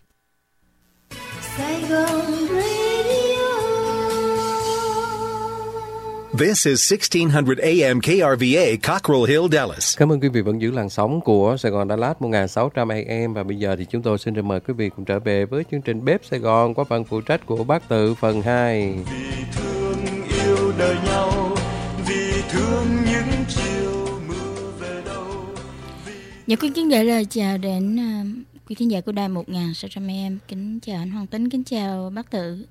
This is sixteen hundred A M K R V A, Cockrell Hill, Dallas. Cảm ơn quý vị vẫn giữ làn sóng của Sài Gòn Dallas một nghìn sáu trăm A M. Và bây giờ thì chúng tôi xin mời quý vị cùng trở về với chương trình Bếp Sài Gòn qua phần phụ trách của bác Tự phần hai. Vì thương yêu đời nhau, vì thương những chiều mưa về đâu. Dạ, quý kính gửi lời chào đến uh, quý khán giả của đài một nghìn sáu trăm A M. Kính chào anh Hoàng Tính, kính chào bác Tự.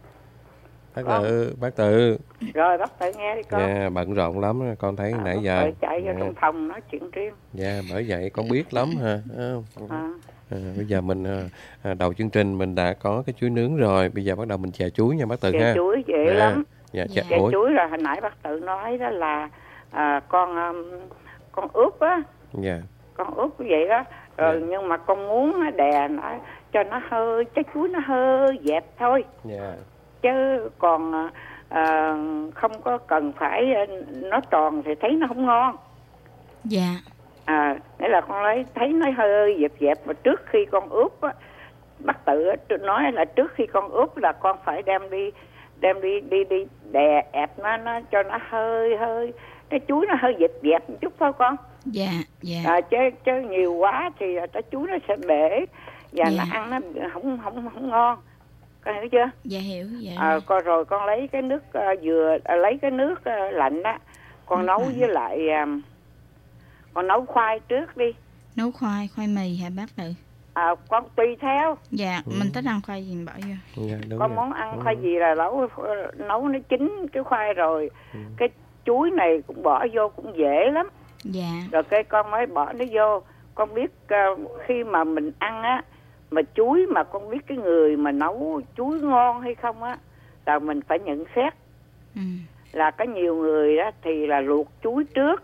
Bác Tự, bác Tự. Rồi bác Tự nghe đi con. Dạ, bận rộn lắm, con thấy à, nãy giờ. Phải chạy vô dạ. trong phòng nói chuyện riêng. Dạ, bởi vậy con biết lắm ha. À. À, bây giờ mình à, đầu chương trình mình đã có cái chuối nướng rồi, bây giờ bắt đầu mình chè chuối nha bác Tự ha. Chè chuối dễ à, lắm. Dạ, chè, chè chuối là hồi nãy bác Tự nói đó là à, con um, con ướp á. Dạ. Con ướp như vậy đó. Rồi dạ. Nhưng mà con muốn đè nó cho nó hơi trái chuối nó hơi dẹp thôi. Dạ. Chứ còn à, không có cần phải nó tròn thì thấy nó không ngon. Dạ. À, nghĩa là con lấy thấy nó hơi dẹp dẹp và trước khi con ướp á, bác Tự nói là trước khi con ướp là con phải đem đi đem đi đi đi đè ép nó nó cho nó hơi hơi cái chuối nó hơi dẹp dẹp một chút thôi con. Dạ, dạ. À, chứ chứ nhiều quá thì cái chuối nó sẽ bể và dạ. nó ăn nó không không không ngon. Con hiểu chưa? Dạ hiểu. Dạ. À, con rồi con lấy cái nước uh, dừa uh, lấy cái nước uh, lạnh á, con ừ, nấu à. với lại uh, con nấu khoai trước đi. Nấu khoai, khoai mì hả bác Tự? À, con tùy theo. Dạ, ừ. mình thích ăn khoai gì bỏ vô. Dạ, con rồi. Muốn ăn ừ. khoai gì là nấu nấu nó chín cái khoai rồi. Ừ. Cái chuối này cũng bỏ vô cũng dễ lắm. Dạ. Rồi cái con mới bỏ nó vô. Con biết uh, khi mà mình ăn á, mà chuối mà con biết cái người mà nấu chuối ngon hay không á là mình phải nhận xét. Ừ. Là có nhiều người đó thì là luộc chuối trước,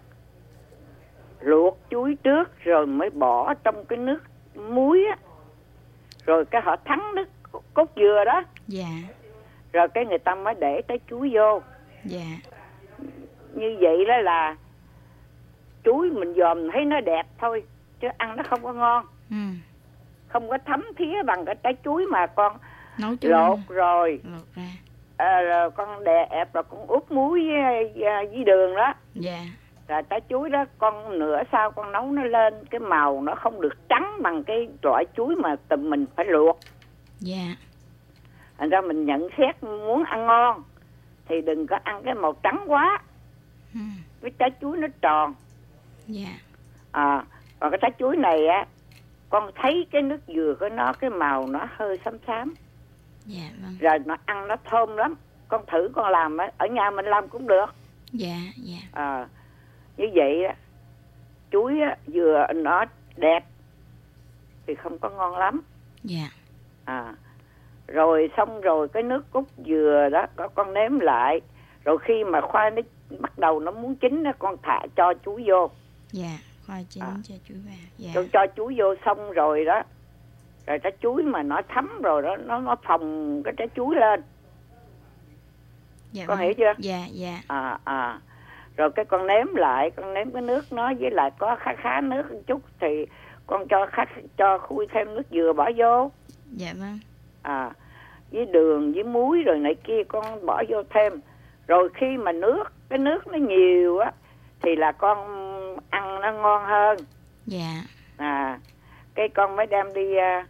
luộc chuối trước rồi mới bỏ trong cái nước muối á, rồi cái họ thắng nước cốt dừa đó. Dạ. Rồi cái người ta mới để trái chuối vô. Dạ. Như vậy đó là chuối mình dòm thấy nó đẹp thôi chứ ăn nó không có ngon. Ừ. Không có thấm thía bằng cái trái chuối mà con nấu lột rồi lột ra. À, rồi con đè ép rồi con ướp muối với, với đường đó. Dạ. Rồi trái chuối đó con nửa sau con nấu nó lên cái màu nó không được trắng bằng cái loại chuối mà tụi mình phải luộc. Dạ. Thành ra mình nhận xét muốn ăn ngon thì đừng có ăn cái màu trắng quá. Ừ. Cái trái chuối nó tròn. Dạ. À, còn cái trái chuối này á, con thấy cái nước dừa của nó, cái màu nó hơi xám xám. Dạ vâng. Rồi nó ăn nó thơm lắm. Con thử con làm á, ở nhà mình làm cũng được. Dạ, dạ. À, như vậy á, chuối á, dừa nó đẹp thì không có ngon lắm. Dạ. À, rồi xong rồi cái nước cốt dừa đó có con nếm lại, rồi khi mà khoai nó bắt đầu nó muốn chín đó, con thả cho chuối vô. Dạ, khoai chín à. cho chuối vào. Dạ. Con cho chuối vô xong rồi đó, rồi trái chuối mà nó thấm rồi đó, nó nó phồng cái trái chuối lên. Dạ, con vâng. hiểu chưa? Dạ, dạ. À, à. Rồi cái con nếm lại, con nếm cái nước nó với lại có khá khá nước một chút thì con cho khá, cho khui thêm nước dừa bỏ vô. Dạ vâng. À, với đường với muối rồi này kia con bỏ vô thêm. Rồi khi mà nước cái nước nó nhiều á thì là con ăn nó ngon hơn. Dạ. À, cái con mới đem đi uh,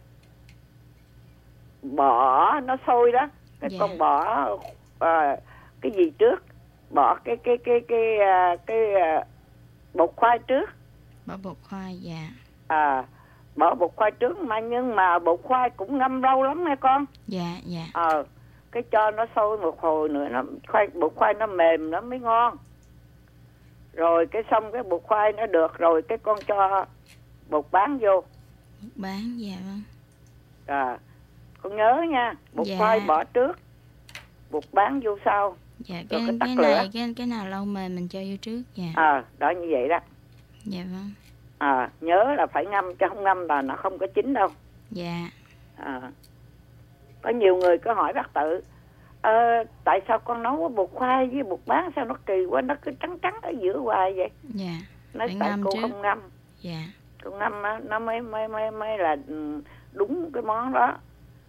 bỏ nó sôi đó, cái dạ. con bỏ uh, cái gì trước, bỏ cái cái cái cái uh, cái uh, bột khoai trước. Bỏ bột khoai. Dạ. À, bỏ bột khoai trước mà nhưng mà bột khoai cũng ngâm lâu lắm nghe con. Dạ, dạ. Ờ, cái cho nó sôi một hồi nữa nó khoai bột khoai nó mềm nó mới ngon. Rồi cái xong cái bột khoai nó được rồi cái con cho bột bán vô. Bột bán. Dạ vâng. À, con nhớ nha, bột dạ. khoai bỏ trước, bột bán vô sau. Dạ, cái, cái, cái này cái cái nào lâu mềm mình cho vô trước. Dạ. À, đó như vậy đó. Dạ vâng. À, nhớ là phải ngâm, chứ không ngâm là nó không có chín đâu. Dạ. À, có nhiều người có hỏi bác Tự, ờ, tại sao con nấu bột khoai với bột bán sao nó kỳ quá, nó cứ trắng trắng ở giữa hoài vậy? Dạ. Nói phải tại ngâm cô trước. không ngâm. Dạ. Cô ngâm nó, nó mới mới mới mới là đúng cái món đó.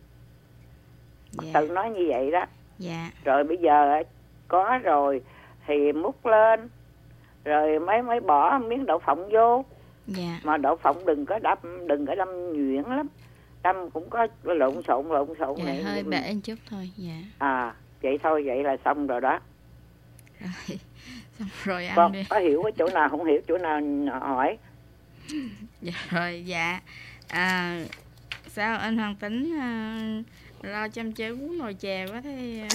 Dạ. Tự nói như vậy đó. Dạ. Rồi bây giờ có rồi thì múc lên, rồi mới mới bỏ miếng đậu phộng vô. Dạ. Mà đậu phộng đừng có đâm, đừng có đâm nhuyễn lắm, đâm cũng có lộn xộn lộn xộn dạ, này. hơi bể một chút thôi. Dạ. À, vậy thôi, vậy là xong rồi đó. Rồi, xong rồi ăn con đi. có hiểu cái chỗ nào không hiểu chỗ nào hỏi. Dạ rồi, dạ. À, sao anh Hoàng Tính à, lo chăm chú nồi chè quá thế.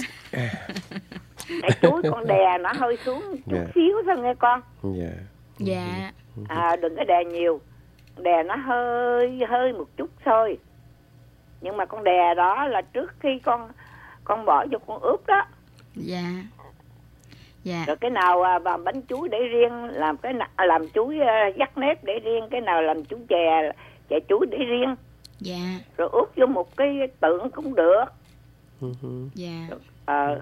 Cái chuối con đè nó hơi xuống chút yeah. xíu thôi nghe con. Dạ. Dạ. À, đừng có đè nhiều, đè nó hơi hơi một chút thôi. Nhưng mà con đè đó là trước khi con con bỏ vô con ướp đó. Dạ. Dạ. Rồi cái nào à, làm bánh chuối để riêng, làm cái nào, làm chuối uh, dắt nếp để riêng, cái nào làm chuối chè chè chuối để riêng. Dạ. Rồi ướp vô một cái tượng cũng được. Dạ. Ờ.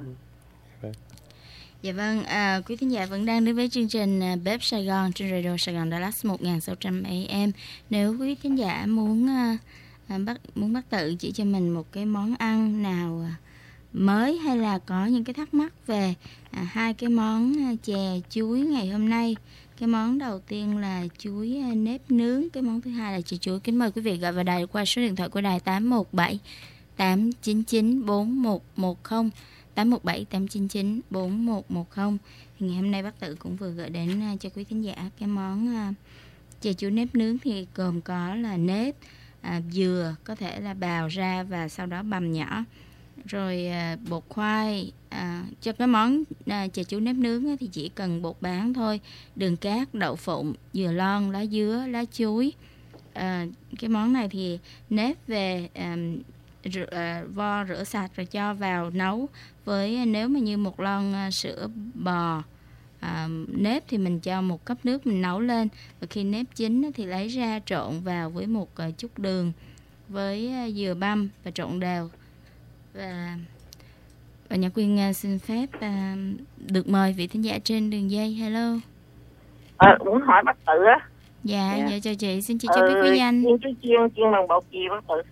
Dạ vâng, à, quý thính giả vẫn đang đến với chương trình à, Bếp Sài Gòn trên Radio Sài Gòn Dallas một nghìn sáu trăm A M. Nếu quý thính giả muốn à, à, bắt muốn bác Tự chỉ cho mình một cái món ăn nào à, mới hay là có những cái thắc mắc về à, hai cái món à, chè chuối ngày hôm nay. Cái món đầu tiên là chuối à, nếp nướng, cái món thứ hai là chè chuối. Kính mời quý vị gọi vào đài qua số điện thoại của đài tám một bảy tám chín chín bốn một một không. tám một bảy tám chín chín bốn một một không. Thì ngày hôm nay bác Tự cũng vừa gửi đến uh, cho quý khán giả cái món uh, chè chuối nếp nướng thì gồm có là nếp, uh, dừa có thể là bào ra và sau đó bằm nhỏ, rồi uh, bột khoai. Uh, cho cái món uh, chè chuối nếp nướng uh, thì chỉ cần bột bán thôi, đường cát, đậu phụng, dừa lon, lá dứa, lá chuối. Uh, cái món này thì nếp về um, Rửa, uh, vo rửa sạch rồi cho vào nấu với, nếu mà như một lon uh, sữa bò uh, nếp thì mình cho một cốc nước mình nấu lên, và khi nếp chín thì lấy ra trộn vào với một uh, chút đường với uh, dừa băm và trộn đều. Và và Nhã Quyên uh, xin phép uh, được mời vị thính giả trên đường dây. Hello. À, muốn hỏi bác Tự á. Dạ, dạ, dạ chào chị, xin chị cho biết quý danh. Chiên chuối chiên chiên bằng bột gì bác Tự?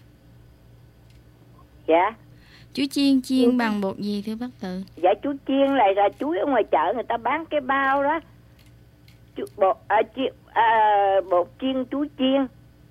Dạ. Chuối chiên chiên ừ. bằng bột gì thưa bác Tự? Dạ chuối chiên này là chuối ở ngoài chợ người ta bán cái bao đó. Chu, bột à, chiên, à, bột chiên chuối chiên.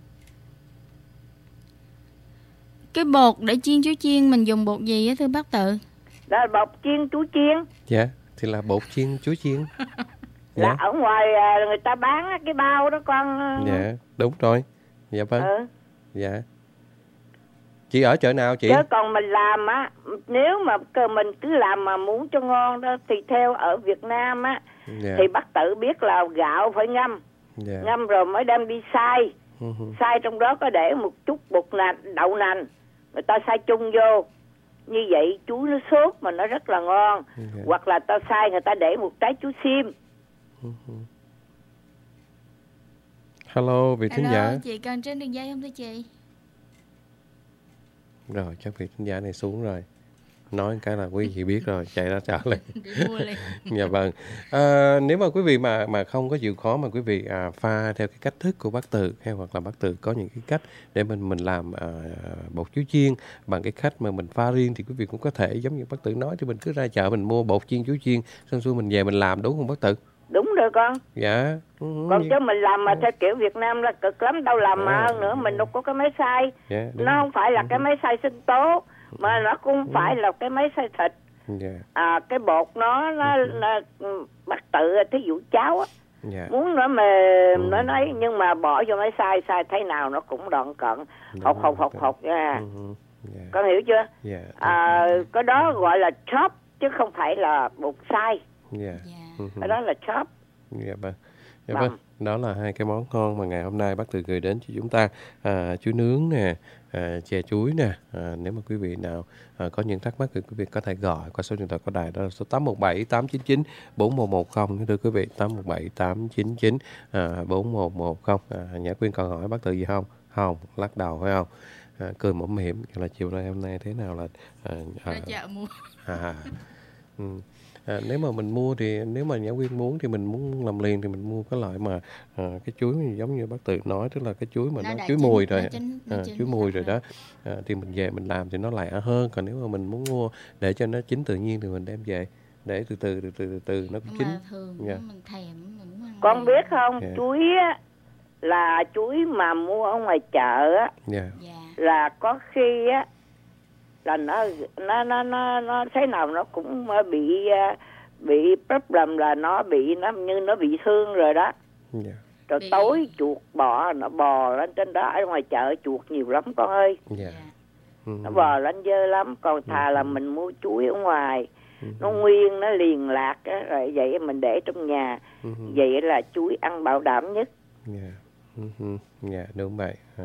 Cái bột để chiên chuối chiên mình dùng bột gì á thưa bác Tự? Đó là bột chiên chuối chiên. Dạ, thì là bột chiên chuối chiên. Là ở ngoài người ta bán cái bao đó con. Dạ, đúng rồi. Dạ vâng. Ừ. Dạ. Chị ở chợ nào chị? Chứ còn mình làm á, nếu mà mình cứ làm mà muốn cho ngon đó thì theo ở Việt Nam á, dạ. thì bác tự biết là gạo phải ngâm. Dạ. Ngâm rồi mới đem đi xay. Uh-huh. Xay trong đó có để một chút bột nành, đậu nành. Người ta xay chung vô. Như vậy chuối nó sốt mà nó rất là ngon. Dạ. Hoặc là ta xay người ta để một trái chuối xiêm. Uh-huh. Hello, vị thính giả. Chị còn trên đường dây không thưa chị? Rồi, chắc vị thính giả này xuống rồi. Nói cái là quý vị biết rồi, chạy ra chợ liền. Dạ vâng. À, nếu mà quý vị mà mà không có chịu khó mà quý vị à, pha theo cái cách thức của bác Từ, hay hoặc là bác Từ có những cái cách để mình mình làm à, bột chuối chiên bằng cái cách mà mình pha riêng, thì quý vị cũng có thể giống như bác Từ nói, thì mình cứ ra chợ mình mua bột chiên chuối chiên, xong xuôi mình về mình làm, đúng không bác Từ? Đúng rồi con. Dạ. Còn chứ mình làm mà theo kiểu Việt Nam là cực lắm, đâu làm mà hơn nữa, mình đâu có cái máy xay. Dạ, nó không phải là cái máy xay sinh tố, mà nó cũng không phải là cái máy xay thịt. Dạ. À, cái bột nó, nó, nó bác tự, thí dụ cháo á, dạ. muốn nó mềm, nó nói, nhưng mà bỏ vô máy xay, xay thế nào nó cũng đoạn cận, hột hột hột hột nha. Dạ. Con hiểu chưa? Dạ. À, cái đó gọi là chop, chứ không phải là bột xay. Dạ. Cái đó là chop. Dạ vâng. Dạ vâng. Đó là hai cái món ngon mà ngày hôm nay bác Từ gửi đến cho chúng ta. À, chuối nướng nè, à, chè chuối nè. À, nếu mà quý vị nào à, có những thắc mắc thì quý vị có thể gọi qua số điện thoại của đài, đó là số tám một bảy tám chín chín bốn một một không. Thưa quý vị, tám một bảy tám chín chín bốn một một không. À, Nhã Quyên còn hỏi bác Từ gì không? Không, lắc đầu phải không? À, cười mõm mỉm là chiều nay hôm nay thế nào là à, à, ra chợ mua. À, ừ. À, nếu mà mình mua thì nếu mà Nhã Quyên muốn thì mình muốn làm liền thì mình mua cái loại mà à, cái chuối giống như bác Từ nói, tức là cái chuối mà nó, nó chuối chín, mùi rồi, chín, à, chuối mùi rồi đó, à, thì mình về mình làm thì nó lạ hơn. Còn nếu mà mình muốn mua để cho nó chín tự nhiên thì mình đem về để từ từ từ từ từ, từ nó cũng chín. Thường yeah. mình thèm mình muốn ăn. Con biết không, yeah. chuối á là chuối mà mua ở ngoài chợ á, yeah. là có khi á là nó nó nó nó nó thế nào nó cũng bị bị problem, là nó bị nó như nó bị thương rồi đó. Yeah. Rồi bị... tối chuột bò nó bò lên trên đó, ở ngoài chợ chuột nhiều lắm con ơi. Yeah. Mm-hmm. Nó bò lên dơ lắm, còn thà mm-hmm. là mình mua chuối ở ngoài, mm-hmm. nó nguyên nó liền lạc á, rồi vậy mình để trong nhà, mm-hmm. vậy là chuối ăn bảo đảm nhất. Yeah. Mm-hmm. Yeah, đúng vậy. À...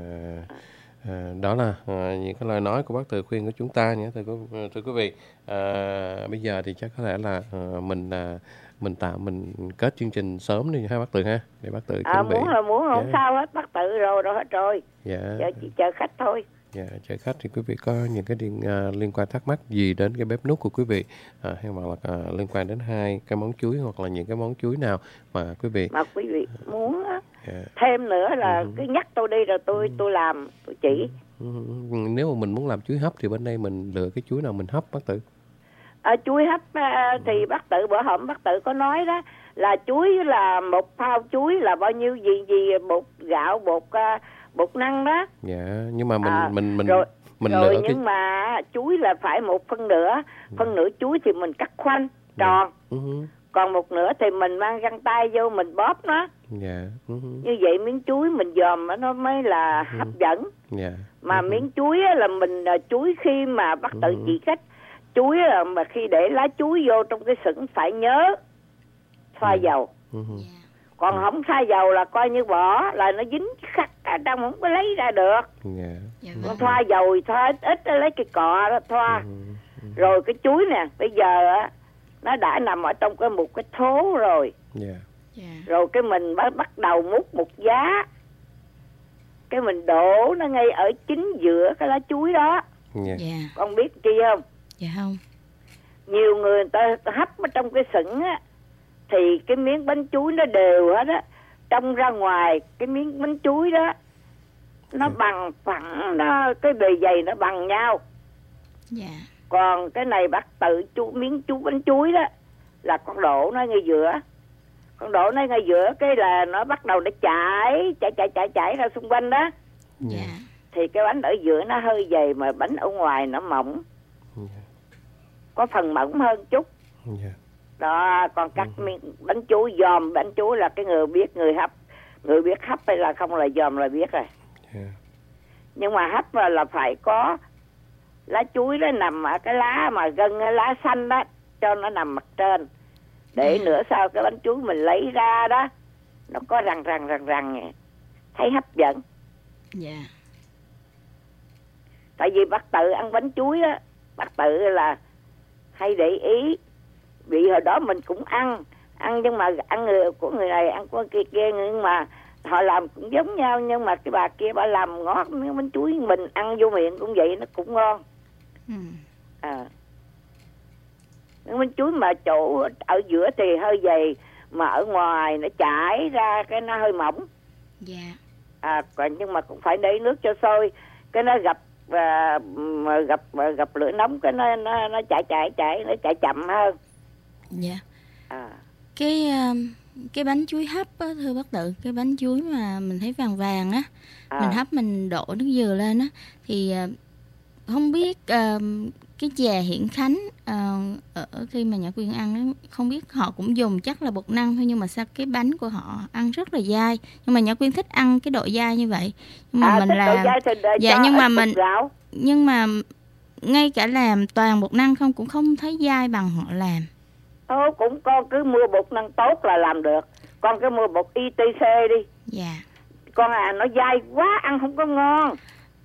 À, đó là à, những cái lời nói của bác Từ khuyên của chúng ta nhé, thưa, thưa quý vị. À, bây giờ thì chắc có lẽ là à, mình à, mình tạm mình kết chương trình sớm đi ha bác Từ ha, để bác Từ à, chuẩn bị. Muốn là muốn không yeah. sao hết, bác Từ rồi rồi hết rồi. Dạ. Giờ chỉ chờ khách thôi. Dạ, chờ khách thì quý vị có những cái điện, à, liên quan thắc mắc gì đến cái bếp núc của quý vị, à, hay hoặc là à, liên quan đến hai cái món chuối hoặc là những cái món chuối nào mà quý vị mà quý vị muốn á, yeah. thêm nữa là ừ. cứ nhắc tôi đi rồi tôi tôi làm, tôi chỉ. Ừ. Nếu mà mình muốn làm chuối hấp thì bên đây mình lựa cái chuối nào mình hấp bác Từ? À, chuối hấp à, thì bác Tự bữa hổm bác Tự có nói đó là chuối là một phao chuối là bao nhiêu gì gì bột gạo, bột uh, bột năng đó. Dạ, nhưng mà mình à, mình mình rồi, mình rồi lựa nhưng cái... mà chuối là phải một phân nửa, phân nửa chuối thì mình cắt khoanh tròn. Dạ. Uh-huh. Còn một nửa thì mình mang găng tay vô mình bóp nó. Dạ. Uh-huh. Như vậy miếng chuối mình dòm nó mới là uh-huh. hấp dẫn. Dạ. Mà uh-huh. miếng chuối là mình chuối khi mà bác Tự uh-huh. chỉ cách chuối là mà khi để lá chuối vô trong cái sửng phải nhớ xoa uh-huh. dầu. Uh-huh. Còn uh-huh. không xoa dầu là coi như bỏ, là nó dính khắc ở trong không có lấy ra được. Yeah. Yeah. Con thoa dầu thì thoa ít ít lấy cái cọ đó thoa. Uh-huh. Uh-huh. Rồi cái chuối nè, bây giờ á nó đã nằm ở trong cái một cái thố rồi. Yeah. Yeah. Rồi cái mình bắt bắt đầu múc một giá, cái mình đổ nó ngay ở chính giữa cái lá chuối đó. Yeah. Yeah. Con biết chi không? Dạ không. Nhiều người người ta hấp ở trong cái sửng á, thì cái miếng bánh chuối nó đều hết á, trong ra ngoài cái miếng bánh chuối đó nó yeah. bằng phẳng, nó cái bề dày nó bằng nhau. Dạ. Yeah. Còn cái này bác Tự chú miếng chú bánh chuối đó là con đổ nó ngay giữa, con đổ nó ngay giữa cái là nó bắt đầu để chảy chảy chảy chảy chảy ra xung quanh đó. Dạ. Yeah. Thì cái bánh ở giữa nó hơi dày mà bánh ở ngoài nó mỏng. Yeah. Có phần mỏng hơn chút. Yeah. Đó, con cắt ừ. miếng bánh chuối, dòm bánh chuối là cái người biết, người hấp, người biết hấp hay là không là dòm là biết rồi. Yeah. Nhưng mà hấp là, là phải có lá chuối đó nằm ở cái lá mà gân cái lá xanh đó, cho nó nằm mặt trên. Để yeah. nữa sau cái bánh chuối mình lấy ra đó, nó có răng răng răng răng, thấy hấp dẫn. Dạ. Yeah. Tại vì bác Tự ăn bánh chuối á, bác Tự là hay để ý. Vì hồi đó mình cũng ăn, ăn nhưng mà ăn người của người này, ăn của kia kia, nhưng mà họ làm cũng giống nhau, nhưng mà cái bà kia bà làm ngọt miếng bánh chuối, mình ăn vô miệng cũng vậy, nó cũng ngon. Ừ. À. Miếng bánh chuối mà chỗ ở giữa thì hơi dày, mà ở ngoài nó chảy ra cái nó hơi mỏng. Dạ. Yeah. À, còn nhưng mà cũng phải để nước cho sôi, cái nó gặp và gặp gặp lửa nóng, cái nó nó nó chảy chảy chảy nó chảy chậm hơn. Dạ. Yeah. À. Cái cái bánh chuối hấp á, thưa bác Tự, cái bánh chuối mà mình thấy vàng vàng á, à. mình hấp mình đổ nước dừa lên á, thì không biết uh, cái chè Hiển Khánh uh, ở khi mà Nhã Quyên ăn á, không biết họ cũng dùng chắc là bột năng thôi, nhưng mà sao cái bánh của họ ăn rất là dai, nhưng mà Nhã Quyên thích ăn cái độ dai như vậy. Nhưng mà à, mình làm dạ nhưng mà mình gạo. nhưng mà ngay cả làm toàn bột năng không cũng không thấy dai bằng họ làm. Ô, cũng con cứ mua bột năng tốt là làm được. Con cứ mua bột i tê xê đi. Dạ. Con à, nó dai quá, ăn không có ngon.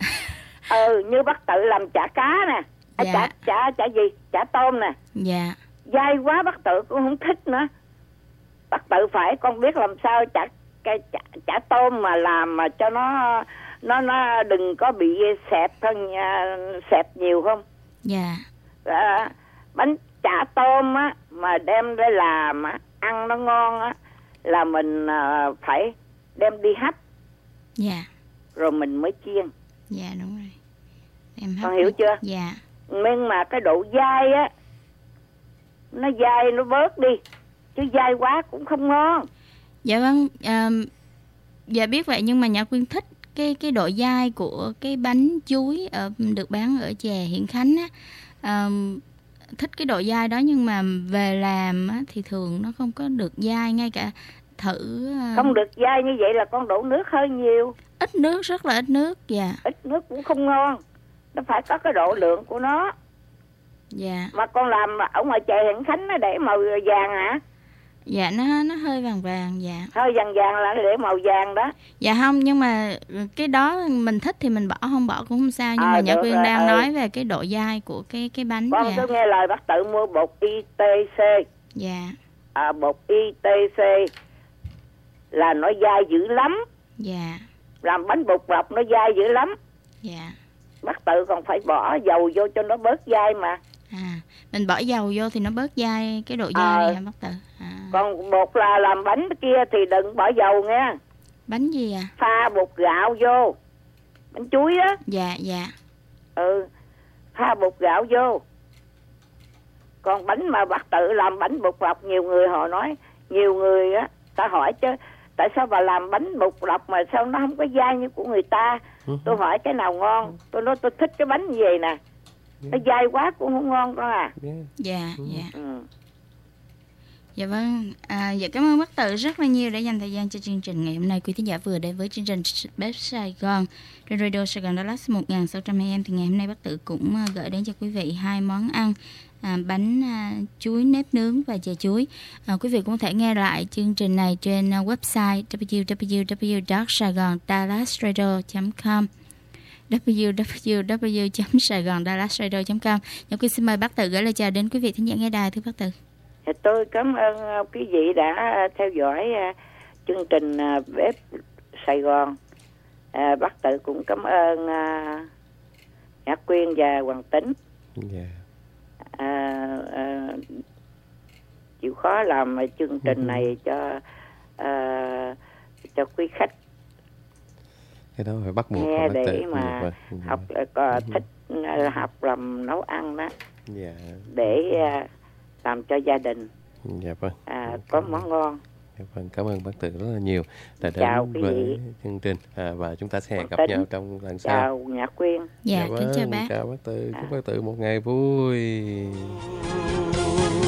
Ừ, như bác Tự làm chả cá nè. À, dạ. chả, chả, chả gì? Chả tôm nè. Dạ. Dai quá bác Tự cũng không thích nữa. Bác Tự phải con biết làm sao chả, cái chả, chả tôm mà làm mà cho nó nó nó đừng có bị xẹp hơn, xẹp nhiều không? Dạ. À, bánh chả tôm á mà đem để làm á, ăn nó ngon á, là mình uh, phải đem đi hấp. Dạ. Rồi mình mới chiên. Dạ đúng rồi. Em hấp. Con hiểu chưa? Dạ. Nhưng mà cái độ dai á, nó dai nó bớt đi, chứ dai quá cũng không ngon. Dạ vâng, uh, dạ biết vậy, nhưng mà Nhã Quyên thích cái cái độ dai của cái bánh chuối ở được bán ở chè Hiển Khánh á. Uh, thích cái độ dai đó, nhưng mà về làm á, thì thường nó không có được dai, ngay cả thử uh... không được dai như vậy là con đổ nước hơi nhiều, ít nước, rất là ít nước. Dạ. Ít nước cũng không ngon, nó phải có cái độ lượng của nó. Dạ. Mà con làm ở ngoài chè Hiển Khánh nó để màu vàng hả? Dạ, nó nó hơi vàng vàng. Dạ. Hơi vàng vàng là để màu vàng đó. Dạ không, nhưng mà cái đó mình thích thì mình bỏ, không bỏ cũng không sao. Nhưng à, mà Nhã Quyên đang ừ. nói về cái độ dai của cái cái bánh. Con dạ. cứ nghe lời bác Tự mua bột i tê xê. Dạ. À, bột i tê xê là nó dai dữ lắm. Dạ. Làm bánh bột lọc nó dai dữ lắm. Dạ. Bác Tự còn phải bỏ dầu vô cho nó bớt dai mà. À, mình bỏ dầu vô thì nó bớt dai, cái độ dai à, hả bác Tự? À. Còn bột là làm bánh kia thì đừng bỏ dầu nghe. Bánh gì à? Pha bột gạo vô. Bánh chuối á. Dạ, dạ. Ừ, pha bột gạo vô. Còn bánh mà bác Tự làm bánh bột lọc, nhiều người họ nói, nhiều người á, ta hỏi chứ, tại sao bà làm bánh bột lọc mà sao nó không có dai như của người ta? Uh-huh. Tôi hỏi cái nào ngon, tôi nói tôi thích cái bánh như vậy nè. Nó dai quá cũng không ngon con à. Dạ, dạ. Ừ. Dạ vâng, à, dạ cảm ơn bác Tự rất là nhiều đã dành thời gian cho chương trình ngày hôm nay. Quý thính giả vừa đến với chương trình Bếp Sài Gòn trên Radio Sài Gòn Dallas một nghìn sáu trăm a em. Thì ngày hôm nay bác Tự cũng gửi đến cho quý vị hai món ăn, à, bánh à, chuối nếp nướng và chè chuối. À, quý vị cũng có thể nghe lại chương trình này trên uh, website w w w chấm saigon dallas radio chấm com w w w chấm saigon dallas radio chấm com. Nhật Quyên xin mời bác Tự gửi lời chào đến quý vị thính giả nghe đài, thưa bác Tự. Tôi cảm ơn quý vị đã theo dõi chương trình Bếp Sài Gòn. À, bác Tự cũng cảm ơn Nhã Quyên và Hoàng Tính. Yeah. À, à, chịu khó làm chương trình này cho à, cho quý khách. Cái đó phải bắt buộc nghe để tự. mà yeah, học có thích học làm nấu ăn đó. Yeah. Để làm cho gia đình. Dạ vâng. À, có món ngon. Dạ vâng, cảm ơn bác Tự rất là nhiều đã đến với chương trình, à, và chúng ta sẽ hẹn gặp Tính. nhau trong lần sau. Chào Nhã Quyên. Dạ, dạ vâng, kính chào bác. Chào bác Tự, chúc à. bác Tự một ngày vui.